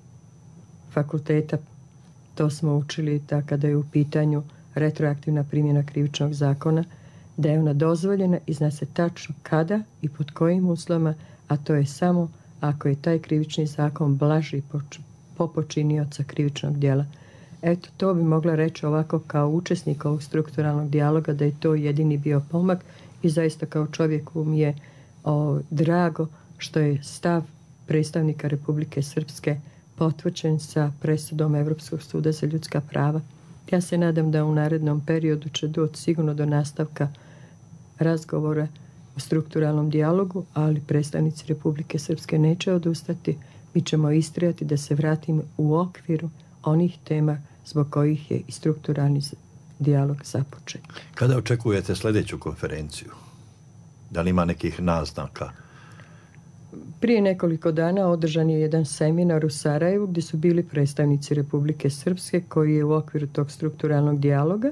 fakulteta to smo učili da kada je u pitanju retroaktivna primjena krivičnog zakona, da je ona dozvoljena i zna se tačno kada i pod kojim uslovima, a to je samo ako je taj krivični zakon blaži po počinioca krivičnog djela. Eto, to bi mogla reći ovako kao učesnik ovog strukturalnog dijaloga da je to jedini bio pomak i zaista kao čovjeku mi je o, drago što je stav predstavnika Republike Srpske potvrđen sa presudom Evropskog suda za ljudska prava. Ja se nadam da u narednom periodu će doći sigurno do nastavka razgovora u strukturalnom dijalogu, ali predstavnici Republike Srpske neće odustati. Mi ćemo istrajati da se vratimo u okviru onih tema zbog kojih je i strukturalni dijalog započet. Kada očekujete sljedeću konferenciju? Da li ima nekih naznaka? Prije nekoliko dana održan je jedan seminar u Sarajevu gdje su bili predstavnici Republike Srpske koji je u okviru tog strukturalnog dijaloga.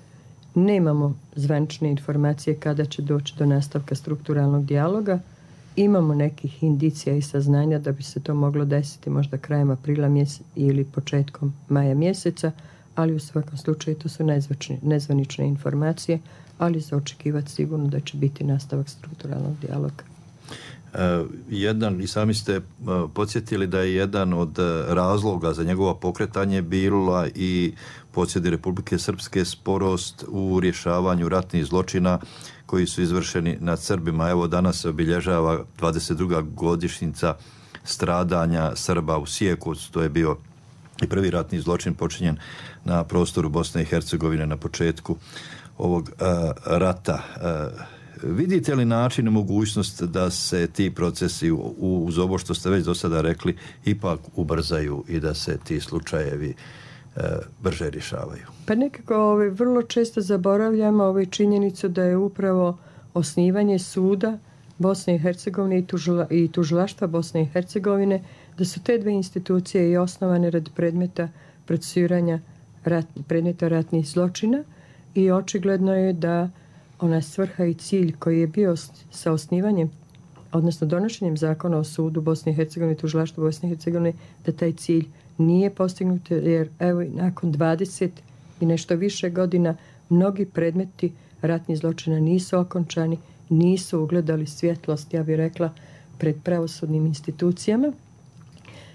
Nemamo zvanične informacije kada će doći do nastavka strukturalnog dijaloga. Imamo nekih indicija i saznanja da bi se to moglo desiti možda krajem aprila mjeseca ili početkom maja mjeseca, ali u svakom slučaju to su nezvanične informacije, ali za očekivati sigurno da će biti nastavak strukturalnog dijaloga. Uh, jedan, i sami ste uh, podsjetili da je jedan od uh, razloga za njegovo pokretanje bila i podsjedi Republike Srpske sporost u rješavanju ratnih zločina koji su izvršeni nad Srbima. Evo danas se obilježava dvadeset druga godišnjica stradanja Srba u Sijekovcu. To je bio i prvi ratni zločin počinjen na prostoru Bosne i Hercegovine na početku ovog uh, rata. Uh, Vidite li način i mogućnost da se ti procesi uz ovo što ste već do sada rekli ipak ubrzaju i da se ti slučajevi e, brže rješavaju? Pa nekako ovaj, vrlo često zaboravljamo ovaj činjenicu da je upravo osnivanje suda Bosne i Hercegovine i, tužila, i tužilaštva Bosne i Hercegovine, da su te dve institucije i osnovane radi predmeta procesuiranja rat, predmeta ratnih zločina i očigledno je da ona svrha i cilj koji je bio sa osnivanjem, odnosno donošenjem zakona o sudu Bosne i Hercegovine i tužilaštvu Bosne i Hercegovine, da taj cilj nije postignut, jer evo nakon dvadeset i nešto više godina mnogi predmeti ratnih zločina nisu okončani, nisu ugledali svjetlost, ja bih rekla, pred pravosudnim institucijama.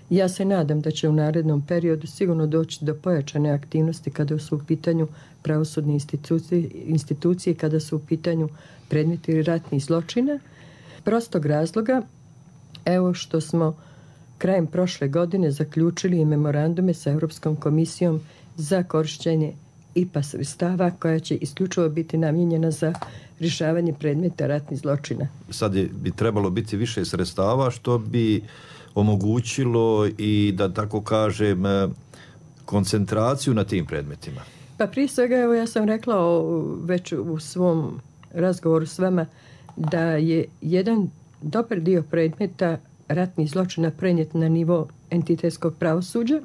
Ja se nadam da će u narednom periodu sigurno doći do pojačane aktivnosti kada su u pitanju pravosudne institucije, institucije kada su u pitanju predmeti ratnih zločina. Prostog razloga, evo što smo krajem prošle godine zaključili i memorandume sa Europskom komisijom za korištenje I P A sredstava koja će isključivo biti namijenjena za rješavanje predmeta ratnih zločina. Sad je, bi trebalo biti više sredstava što bi omogućilo i, da tako kažem, koncentraciju na tim predmetima. Pa prije svega, evo ja sam rekla o, već u svom razgovoru s vama da je jedan dobar dio predmeta ratnih zločina prenijet na nivo entitetskog pravosuđa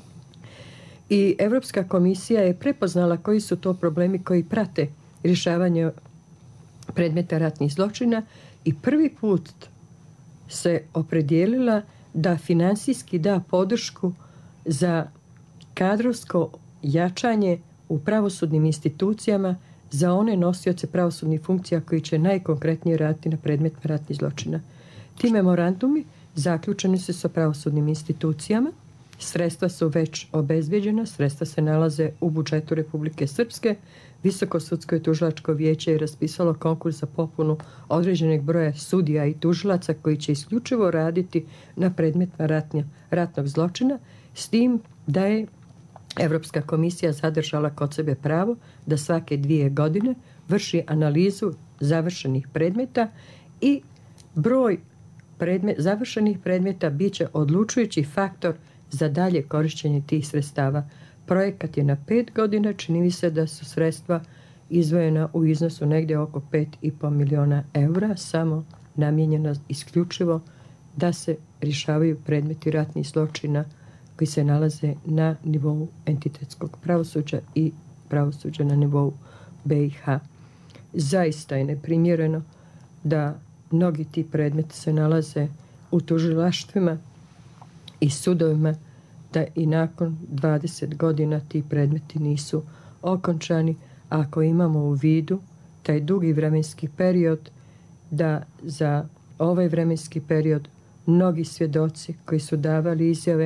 i Europska komisija je prepoznala koji su to problemi koji prate rješavanje predmeta ratnih zločina i prvi put se opredijelila da finansijski da podršku za kadrovsko jačanje u pravosudnim institucijama za one nosioce pravosudnih funkcija koji će najkonkretnije raditi na predmetima ratnih zločina. Ti memorandumi zaključeni su sa pravosudnim institucijama, sredstva su već obezbjeđena, sredstva se nalaze u budžetu Republike Srpske, Visoko sudsko i tužilačko vijeće je raspisalo konkurs za popunu određenog broja sudija i tužilaca koji će isključivo raditi na predmetima ratnja, ratnog zločina, s tim da je Europska komisija zadržala kod sebe pravo da svake dvije godine vrši analizu završenih predmeta i broj predmet, završenih predmeta bit će odlučujući faktor za dalje korištenje tih sredstava. Projekat je na pet godina, čini mi se da su sredstva izdvojena u iznosu negdje oko pet i pol miliona eura, samo namijenjena isključivo da se rješavaju predmeti ratnih zločina koji se nalaze na nivou entitetskog pravosuđa i pravosuđa na nivou B i H. Zaista je neprimjereno da mnogi ti predmeti se nalaze u tužilaštvima i sudovima, da i nakon dvadeset godina ti predmeti nisu okončani, ako imamo u vidu taj dugi vremenski period, da za ovaj vremenski period mnogi svjedoci koji su davali izjave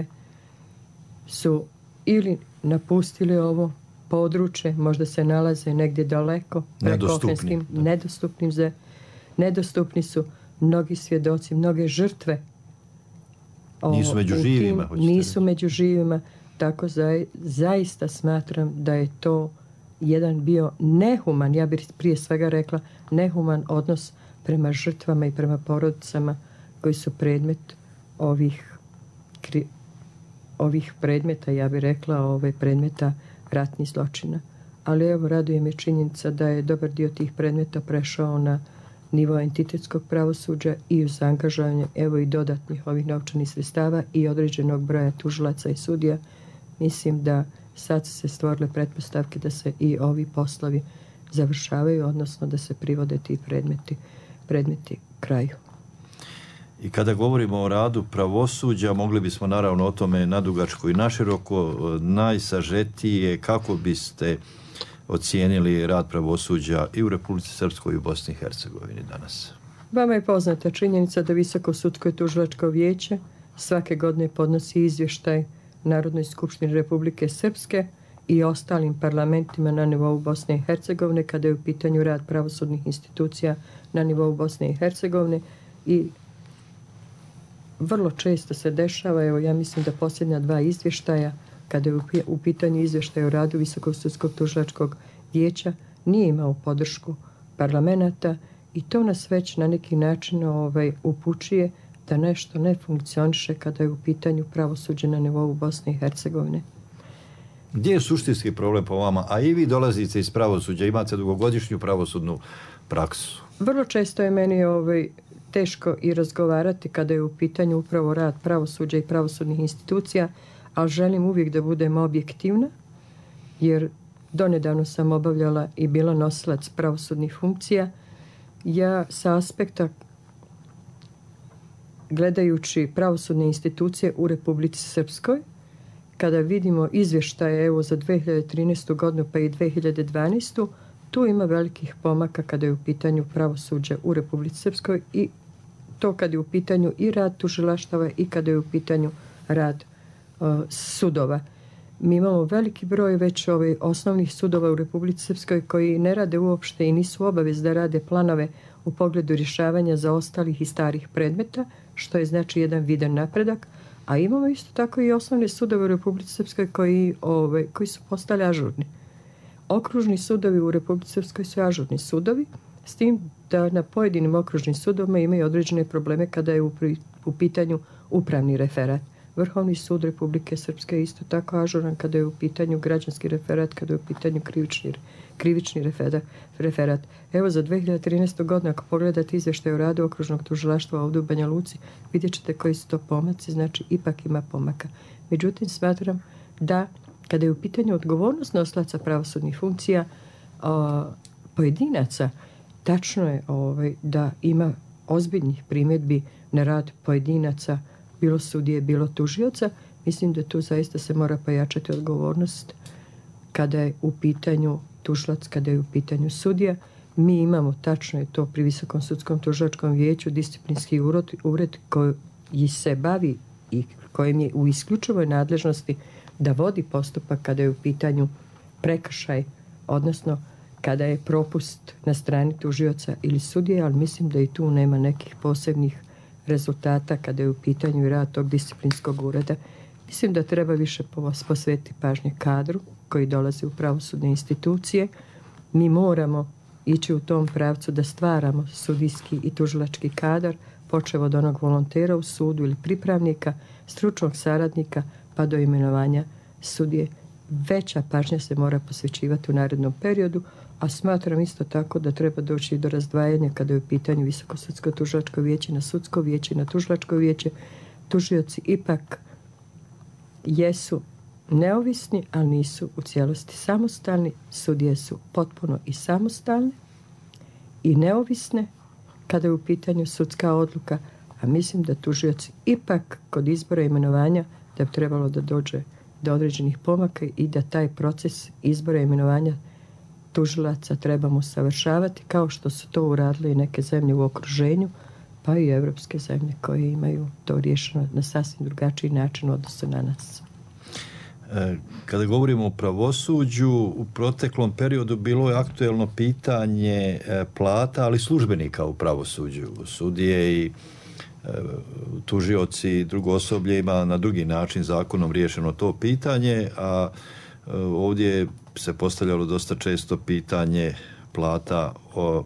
su ili napustili ovo područje, možda se nalaze negdje daleko, nedostupni, nedostupni, za, nedostupni su mnogi svjedoci, mnoge žrtve. Nisu među živima. Nisu među živima, tako za, zaista smatram da je to jedan bio nehuman, ja bih prije svega rekla, nehuman odnos prema žrtvama i prema porodicama koji su predmet ovih, ovih predmeta, ja bih rekla, ove predmeta ratnih zločina. Ali evo, raduje me činjenica da je dobar dio tih predmeta prešao na nivo entitetskog pravosuđa i uz angažovanje evo i dodatnih ovih novčanih sredstava i određenog broja tužilaca i sudija. Mislim da sad su se stvorile pretpostavke da se i ovi poslovi završavaju, odnosno da se privode ti predmeti, predmeti kraju. I kada govorimo o radu pravosuđa, mogli bismo naravno o tome nadugačko i naširoko, najsažetije, kako biste ocijenili rad pravosuđa i u Republici Srpskoj i u Bosni i Hercegovini danas? Vama je poznata činjenica da Visoko sudsko i tužilačko vijeće svake godine podnosi izvještaj Narodnoj skupštini Republike Srpske i ostalim parlamentima na nivou Bosne i Hercegovine kada je u pitanju rad pravosudnih institucija na nivou Bosne i Hercegovine i vrlo često se dešava, evo ja mislim da posljednja dva izvještaja kada je u pitanju izvještaj o radu Visokog sudskog tužilačkog vijeća nije imao podršku parlamenta i to nas već na neki način ovaj, upućuje da nešto ne funkcioniše kada je u pitanju pravosuđe na nivou Bosne i Hercegovine. Gdje je suštinski problem po vama? A i vi dolazite iz pravosuđa, imate dugogodišnju pravosudnu praksu. Vrlo često je meni ovaj, teško i razgovarati kada je u pitanju upravo rad pravosuđa i pravosudnih institucija, ali želim uvijek da budem objektivna, jer donedavno sam obavljala i bila nosilac pravosudnih funkcija. Ja sa aspekta gledajući pravosudne institucije u Republici Srpskoj, kada vidimo izvještaje evo za dve hiljade trinaestu godinu pa i dve hiljade dvanaestu. tu ima velikih pomaka kada je u pitanju pravosuđe u Republici Srpskoj i to kada je u pitanju i rad tužilaštava i kada je u pitanju rad uh, sudova. Mi imamo veliki broj već ovaj, osnovnih sudova u Republici Srpskoj koji ne rade uopšte i nisu obavez da rade planove u pogledu rješavanja zaostalih i starih predmeta, što je znači jedan vidan napredak. A imamo isto tako i osnovne sudove u Republici Srpskoj koji, ovaj, koji su postali ažurni. Okružni sudovi u Republici Srpskoj su ažurni sudovi, s tim da na pojedinim okružnim sudovima imaju određene probleme kada je u, u pitanju upravni referat. Vrhovni sud Republike Srpske je isto tako ažuran kada je u pitanju građanski referat, kada je u pitanju krivični, krivični referat, referat. Evo za dve hiljade trinaestu. godinu, ako pogledate izvještaj o radu okružnog tužilaštva ovdje u Banja Luci, vidjet ćete koji su to pomaci, znači ipak ima pomaka. Međutim, smatram da kada je u pitanju odgovornost nosilaca pravosudnih funkcija o, pojedinaca, tačno je ovaj, da ima ozbiljnih primjedbi na rad pojedinaca, bilo sudije, bilo tužioca. Mislim da tu zaista se mora pojačati odgovornost kada je u pitanju tužilac, kada je u pitanju sudija. Mi imamo, tačno je to pri Visokom sudskom tužilačkom vijeću, disciplinski ured, ured koji se bavi i kojem je u isključivoj nadležnosti da vodi postupak kada je u pitanju prekršaj, odnosno kada je propust na strani tužioca ili sudije, ali mislim da i tu nema nekih posebnih rezultata kada je u pitanju i rad tog disciplinskog ureda. Mislim da treba više posvetiti pažnje kadru koji dolazi u pravosudne institucije. Mi moramo ići u tom pravcu da stvaramo sudijski i tužilački kadar, počev od onog volontera u sudu ili pripravnika, stručnog saradnika, pa do imenovanja sudije. Veća pažnja se mora posvećivati u narednom periodu, a smatram isto tako da treba doći do razdvajanja kada je u pitanju Visoko sudsko tužilačko vijeće na sudsko vijeće, na tužilačko vijeće. Tužioci ipak jesu neovisni, ali nisu u cijelosti samostalni. Sudije su potpuno i samostalne i neovisne kada je u pitanju sudska odluka, a mislim da tužioci ipak kod izbora imenovanja da bi trebalo da dođe do određenih pomaka i da taj proces izbora imenovanja tužilaca trebamo savršavati kao što su to uradile i neke zemlje u okruženju, pa i evropske zemlje koje imaju to riješeno na sasvim drugačiji način u odnosu na nas. Kada govorimo o pravosuđu, u proteklom periodu bilo je aktuelno pitanje plata, ali službenika u pravosuđu. Sudije i tužioci i drugo osoblje ima na drugi način zakonom riješeno to pitanje, a ovdje se postavljalo dosta često pitanje plata o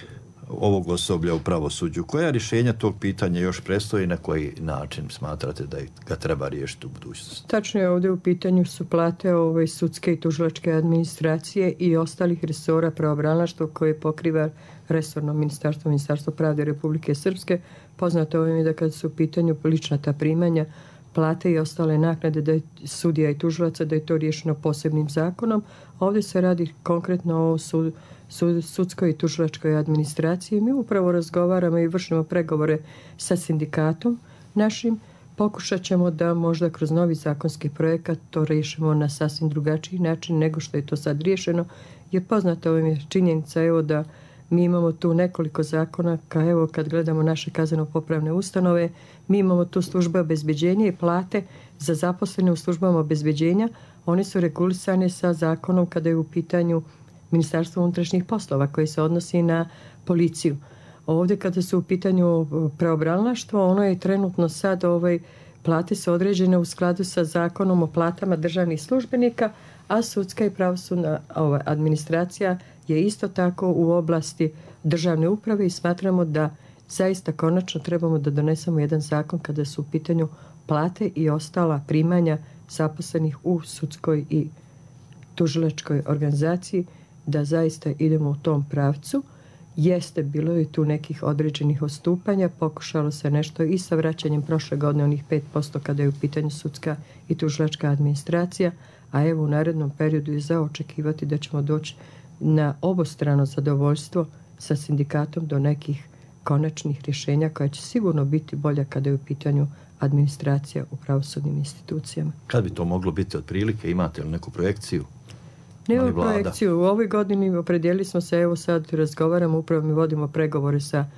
ovog osoblja u pravosuđu. Koja rješenja tog pitanja još predstoji i na koji način smatrate da ga treba riješiti u budućnosti? Tačno je, ovdje u pitanju su plate ove sudske i tužilačke administracije i ostalih resora pravobranilaštva koje pokriva resorno ministarstvo, Ministarstvo pravde Republike Srpske. Poznato ovim je da kad su u pitanju lična ta primanja, plate i ostale naknade da je sudija i tužilaca, da je to riješeno posebnim zakonom. Ovdje se radi konkretno o sud, sud, sudskoj i tužilačkoj administraciji. Mi upravo razgovaramo i vršimo pregovore sa sindikatom našim. Pokušat ćemo da možda kroz novi zakonski projekat to riješimo na sasvim drugačiji način nego što je to sad riješeno. Jer poznata ovim je činjenica evo da mi imamo tu nekoliko zakona, kao evo kad gledamo naše kazneno-popravne ustanove, mi imamo tu službe obezbeđenja i plate za zaposlene u službama obezbeđenja. One su regulisane sa zakonom kada je u pitanju Ministarstvo unutrašnjih poslova koji se odnosi na policiju. Ovdje kada su u pitanju pravobranilaštvo, ono je trenutno sad ovaj, plate su određene u skladu sa zakonom o platama državnih službenika, a sudska i pravosudna ova, administracija je isto tako u oblasti državne uprave i smatramo da zaista konačno trebamo da donesemo jedan zakon kada su u pitanju plate i ostala primanja zaposlenih u sudskoj i tužilačkoj organizaciji, da zaista idemo u tom pravcu. Jeste bilo i tu nekih određenih odstupanja, pokušalo se nešto i sa vraćanjem prošle godine onih pet posto kada je u pitanju sudska i tužilačka administracija, a evo u narednom periodu je za očekivati da ćemo doći na obostrano zadovoljstvo sa sindikatom do nekih konačnih rješenja koja će sigurno biti bolja kada je u pitanju administracija u pravosudnim institucijama. Kad bi to moglo biti otprilike? Imate li neku projekciju? Nemamo projekciju. U ovoj godini opredijelili smo se, evo sad razgovaramo, upravo mi vodimo pregovore sa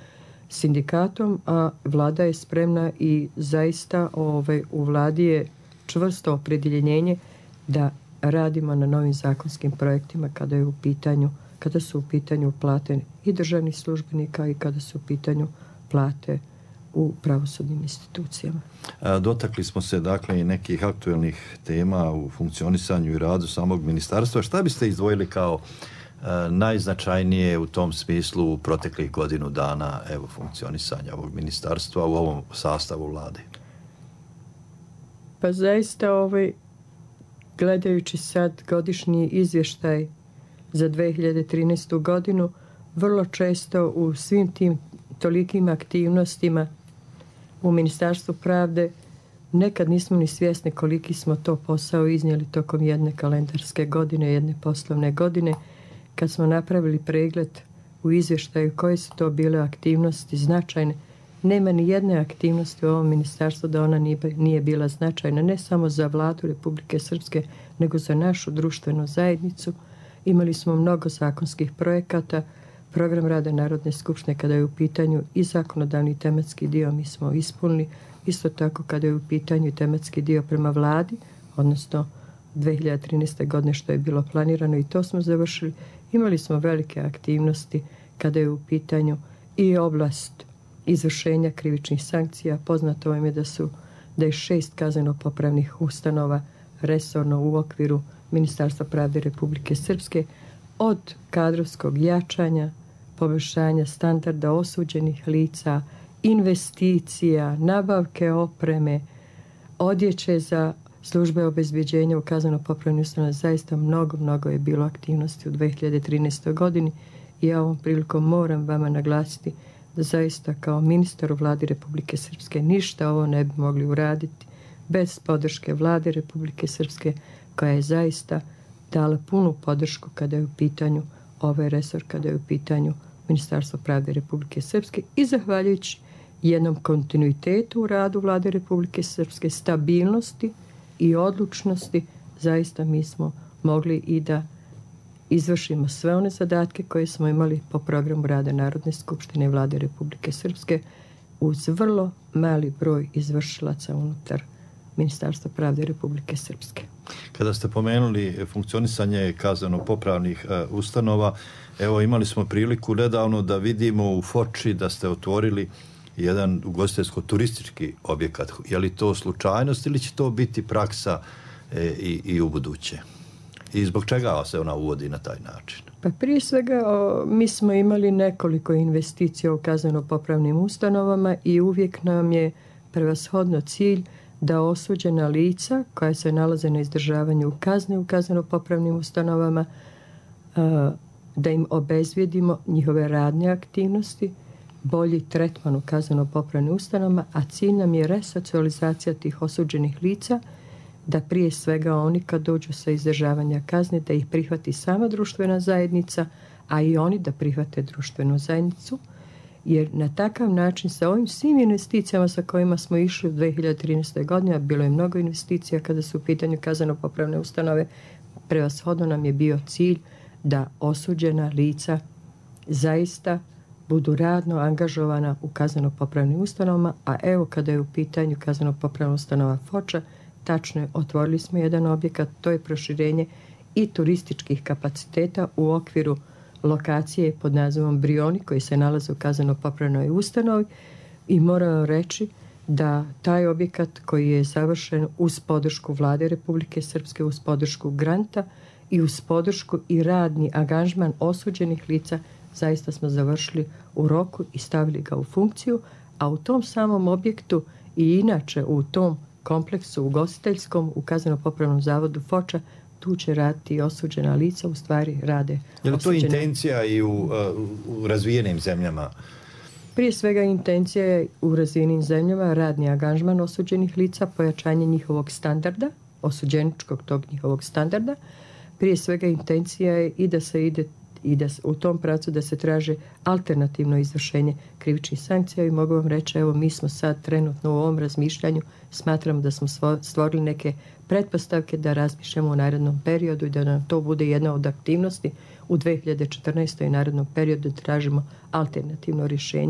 sindikatom, a vlada je spremna i zaista ovaj, u vladi je čvrsto opredjeljenje da radimo na novim zakonskim projektima kada je u pitanju, kada su u pitanju plate i državnih službenika i kada su u pitanju plate u pravosudnim institucijama. Dotakli smo se dakle i nekih aktuelnih tema u funkcionisanju i radu samog ministarstva. Šta biste izdvojili kao najznačajnije u tom smislu u proteklih godinu dana evo funkcionisanja ovog ministarstva u ovom sastavu vlade? Pa zaista ovaj, gledajući sad godišnji izvještaj za dve hiljade trinaestu godinu, vrlo često u svim tim tolikim aktivnostima u Ministarstvu pravde nekad nismo ni svjesni koliki smo to posao iznijeli tokom jedne kalendarske godine, jedne poslovne godine. Kad smo napravili pregled u izvještaju koje su to bile aktivnosti značajne, nema ni jedne aktivnosti u ovom ministarstvu da ona nije, nije bila značajna, ne samo za vladu Republike Srpske, nego za našu društvenu zajednicu. Imali smo mnogo zakonskih projekata, program rada Narodne skupštine kada je u pitanju i zakonodavni tematski dio mi smo ispunili, isto tako kada je u pitanju tematski dio prema vladi, odnosno dve hiljade trinaeste. godine što je bilo planirano i to smo završili. Imali smo velike aktivnosti kada je u pitanju i oblast izvršenja krivičnih sankcija. Poznato vam je da su da je šest kazneno-popravnih ustanova resorno u okviru Ministarstva pravde Republike Srpske od kadrovskog jačanja, poboljšanja standarda osuđenih lica, investicija, nabavke opreme, odjeće za službe obezbeđenja u kazneno-popravnim ustanovama. Zaista mnogo, mnogo je bilo aktivnosti u dve hiljade trinaestoj. godini i ja ovom prilikom moram vama naglasiti da zaista kao ministar u vladi Republike Srpske ništa ovo ne bi mogli uraditi bez podrške vlade Republike Srpske koja je zaista dala punu podršku kada je u pitanju ovaj resor, kada je u pitanju Ministarstvo pravde Republike Srpske i zahvaljujući jednom kontinuitetu u radu vlade Republike Srpske, stabilnosti i odlučnosti, zaista mi smo mogli i da izvršimo sve one zadatke koje smo imali po programu rada Narodne skupštine i vlade Republike Srpske uz vrlo mali broj izvršilaca unutar Ministarstva pravde Republike Srpske. Kada ste pomenuli funkcionisanje kazneno-popravnih e, ustanova, evo imali smo priliku nedavno da vidimo u Foči da ste otvorili jedan ugostiteljsko-turistički objekat. Je li to slučajnost ili će to biti praksa e, i, i u buduće? I zbog čega se ona uvodi na taj način? Pa prije svega o, mi smo imali nekoliko investicija u kazneno-popravnim ustanovama i uvijek nam je prevashodno cilj da osuđena lica koja se nalaze na izdržavanju kazne u kazneno-popravnim ustanovama, da im obezvijedimo njihove radne aktivnosti, bolji tretman u kazneno-popravnim ustanovama, a cilj nam je resocijalizacija tih osuđenih lica, da prije svega oni kad dođu sa izdržavanja kazne, da ih prihvati sama društvena zajednica, a i oni da prihvate društvenu zajednicu, jer na takav način sa ovim svim investicijama sa kojima smo išli u dve hiljade trinaestoj. godini, a bilo je mnogo investicija kada su u pitanju kazneno-popravne ustanove, prevashodno nam je bio cilj da osuđena lica zaista budu radno angažovana u kazneno-popravnim ustanovama, a evo kada je u pitanju kazneno-popravna ustanova Foča, tačno je, otvorili smo jedan objekat, to je proširenje i turističkih kapaciteta u okviru lokacije pod nazivom Brioni koji se nalaze u kazneno-popravnoj ustanovi i moram reći da taj objekat koji je završen uz podršku vlade Republike Srpske, uz podršku granta i uz podršku i radni angažman osuđenih lica, zaista smo završili u roku i stavili ga u funkciju, a u tom samom objektu i inače u tom kompleksu ugostiteljskom u kazneno-popravnom zavodu Foča tu će raditi osuđena lica, u stvari rade Je li to osuđena... intencija i u, u razvijenim zemljama? Prije svega intencija je u razvijenim zemljama radni angažman osuđenih lica, pojačanje njihovog standarda, osuđeničkog tog njihovog standarda. Prije svega intencija je i da se ide i da u tom pravcu da se traže alternativno izvršenje krivičnih sankcija i mogu vam reći, evo mi smo sad trenutno u ovom razmišljanju, smatramo da smo stvorili neke pretpostavke da razmišljamo u narednom periodu i da nam to bude jedna od aktivnosti u dve hiljade četrnaestoj. i narednom periodu tražimo alternativno rješenje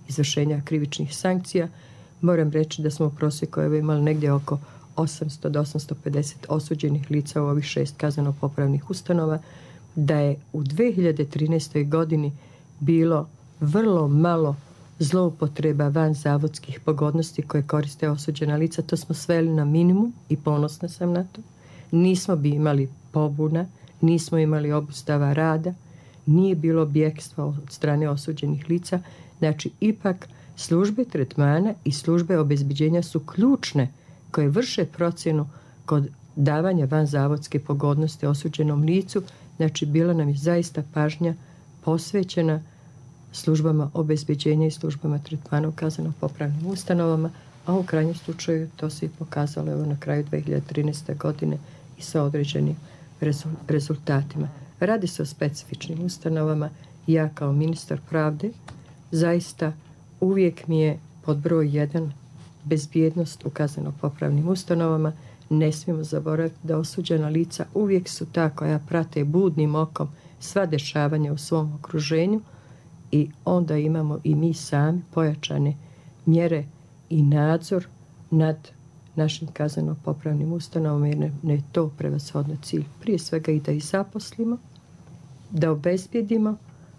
izvršenja krivičnih sankcija. Moram reći da smo u prosjeku imali negdje oko osamsto do osamsto pedeset osuđenih lica u ovih šest kazneno-popravnih ustanova, da je u dve hiljade trinaestoj. godini bilo vrlo malo zloupotreba van zavodskih pogodnosti koje koriste osuđena lica. To smo sveli na minimum i ponosna sam na to. Nismo bi imali pobuna, nismo imali obustava rada, nije bilo bjekstva od strane osuđenih lica. Znači, ipak službe tretmana i službe obezbeđenja su ključne koje vrše procjenu kod davanja van zavodske pogodnosti osuđenom licu. Znači, bila nam je zaista pažnja posvećena službama obezbeđenja i službama tretmana u kazneno-popravnim ustanovama, a u krajnjem slučaju to se i pokazalo evo na kraju dve hiljade trinaeste. godine i sa određenim rezultatima. Radi se o specifičnim ustanovama. Ja kao ministar pravde zaista uvijek mi je pod broj jedan bezbjednost u kazneno-popravnim ustanovama. Ne smijemo zaboraviti da osuđena lica uvijek su ta koja prate budnim okom sva dešavanja u svom okruženju i onda imamo i mi sami pojačane mjere i nadzor nad našim kazneno-popravnim ustanovama, jer ne je to prevashodno cilj. Prije svega i da ih zaposlimo, da obezbjedimo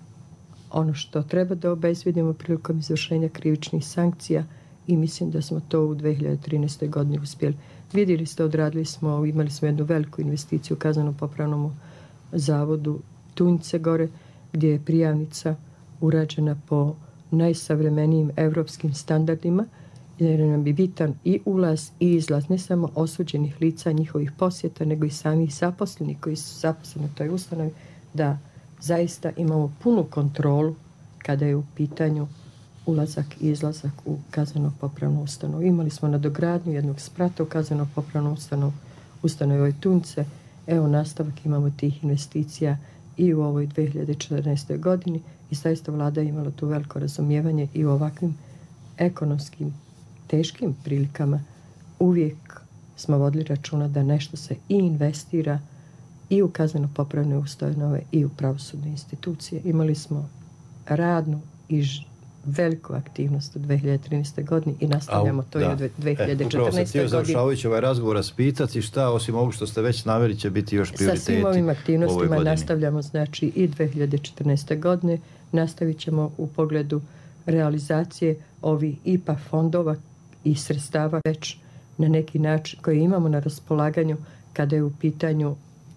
ono što treba da obezbjedimo prilikom izvršenja krivičnih sankcija i mislim da smo to u dve hiljade trinaestoj. godini uspjeli. Vidjeli ste, odradili smo, imali smo jednu veliku investiciju u kazneno-popravnom zavodu Tunjice gore, gdje je prijavnica urađena po najsavremenijim evropskim standardima, jer nam bi bitan i ulaz i izlaz ne samo osuđenih lica, njihovih posjeta, nego i samih zaposlenih koji su zaposleni u toj ustanovi, da zaista imamo punu kontrolu kada je u pitanju ulazak i izlazak u kazneno-popravnu ustanovu. Imali smo nadogradnju jednog sprata u kazneno-popravnu ustanovu, ustanovi Tunjice. Evo nastavak imamo tih investicija i u ovoj dve hiljade četrnaestoj. godini i zaista vlada je imala tu veliko razumijevanje i u ovakvim ekonomskim teškim prilikama uvijek smo vodili računa da nešto se i investira i u kazneno-popravne ustanove i u pravosudne institucije. Imali smo radnu i veliku aktivnost u dve hiljade trinaestoj. godini i nastavljamo to da. i u dve hiljade četrnaestoj. E, upravo sam htio završavajući ovaj razgovor raspitati šta, osim ovog što ste već naveli, će biti još prioriteti. Sa svim ovim aktivnostima nastavljamo, znači i dve hiljade četrnaeste. godine nastavit ćemo u pogledu realizacije ovih I P A fondova i sredstava već na neki način koje imamo na raspolaganju kada je u pitanju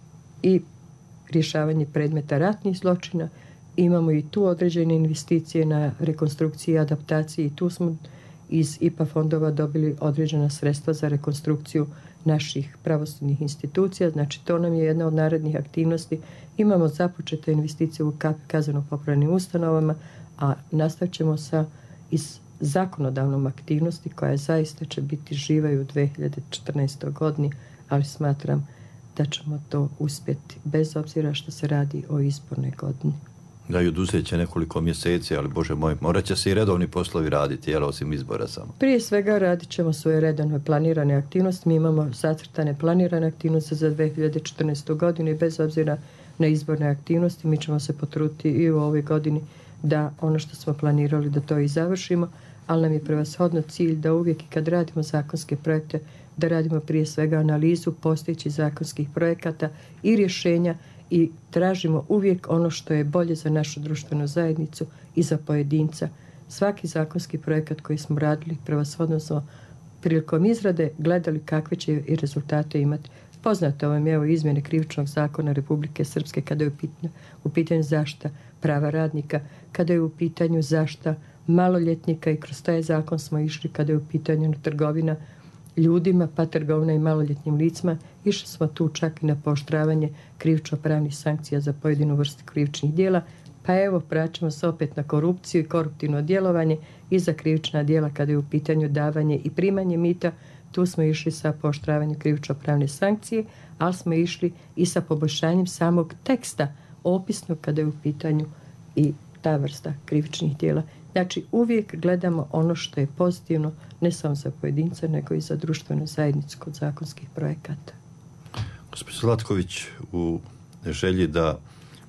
i rješavanje predmeta ratnih zločina. Imamo i tu određene investicije na rekonstrukciji i adaptaciji i tu smo iz I P A fondova dobili određena sredstva za rekonstrukciju naših pravosudnih institucija. Znači, to nam je jedna od narednih aktivnosti. Imamo započete investicije u kazneno-popravnim ustanovama, a nastavit ćemo sa iz zakonodavnom aktivnosti koja zaista će biti živa i u dve hiljade četrnaestoj. godini, ali smatram da ćemo to uspjeti bez obzira što se radi o izbornoj godini. Da, i oduzet će nekoliko mjeseci, ali Bože moj, morat će se i redovni poslovi raditi, jel, osim izbora samo? Prije svega radit ćemo svoje redovne planirane aktivnosti. Mi imamo zacrtane planirane aktivnosti za dve hiljade četrnaestu. godinu i bez obzira na izborne aktivnosti mi ćemo se potruditi i u ovoj godini da ono što smo planirali da to i završimo, ali nam je prevashodno cilj da uvijek i kad radimo zakonske projekte, da radimo prije svega analizu postojećih zakonskih projekata i rješenja i tražimo uvijek ono što je bolje za našu društvenu zajednicu i za pojedinca. Svaki zakonski projekat koji smo radili, prevashodno smo prilikom izrade gledali kakve će i rezultate imati. Poznato vam je evo izmjene krivičnog zakona Republike Srpske kada je u pitanju, u pitanju zaštita prava radnika, kada je u pitanju zaštita maloljetnika i kroz taj zakon smo išli kada je u pitanju trgovina ljudima, pa trgovina i maloljetnim licima. Išli smo tu čak i na pooštravanje krivično-pravnih sankcija za pojedinu vrstu krivičnih djela, pa evo vraćamo se opet na korupciju i koruptivno djelovanje i za krivična djela kada je u pitanju davanje i primanje mita. Tu smo išli sa pooštravanjem krivično-pravne sankcije, ali smo išli i sa poboljšanjem samog teksta opisnog kada je u pitanju i ta vrsta krivičnih djela. Znači, uvijek gledamo ono što je pozitivno, ne samo za pojedinca, nego i za društvenu zajednicu kod zakonskih projekata. Gospodin Zlatković, u želji da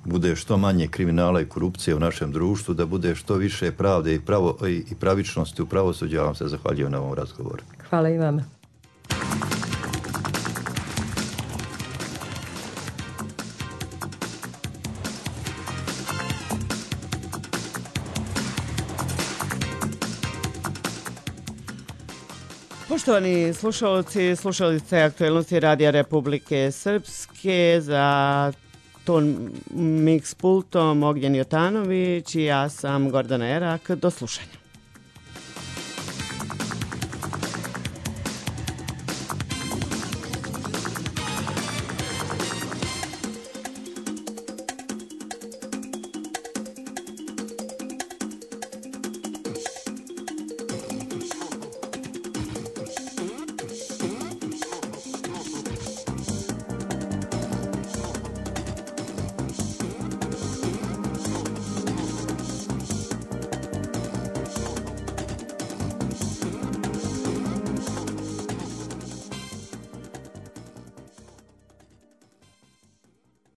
bude što manje kriminala i korupcije u našem društvu, da bude što više pravde i, pravo, i pravičnosti u pravosuđu. Ja vam se zahvaljujem na ovom razgovoru. Hvala i vama. Poštovani slušalci, slušalice aktualnosti Radija Republike Srpske, za ton mix pultom Ognjen Jotanović i ja sam Gordana Erak. Do slušanja.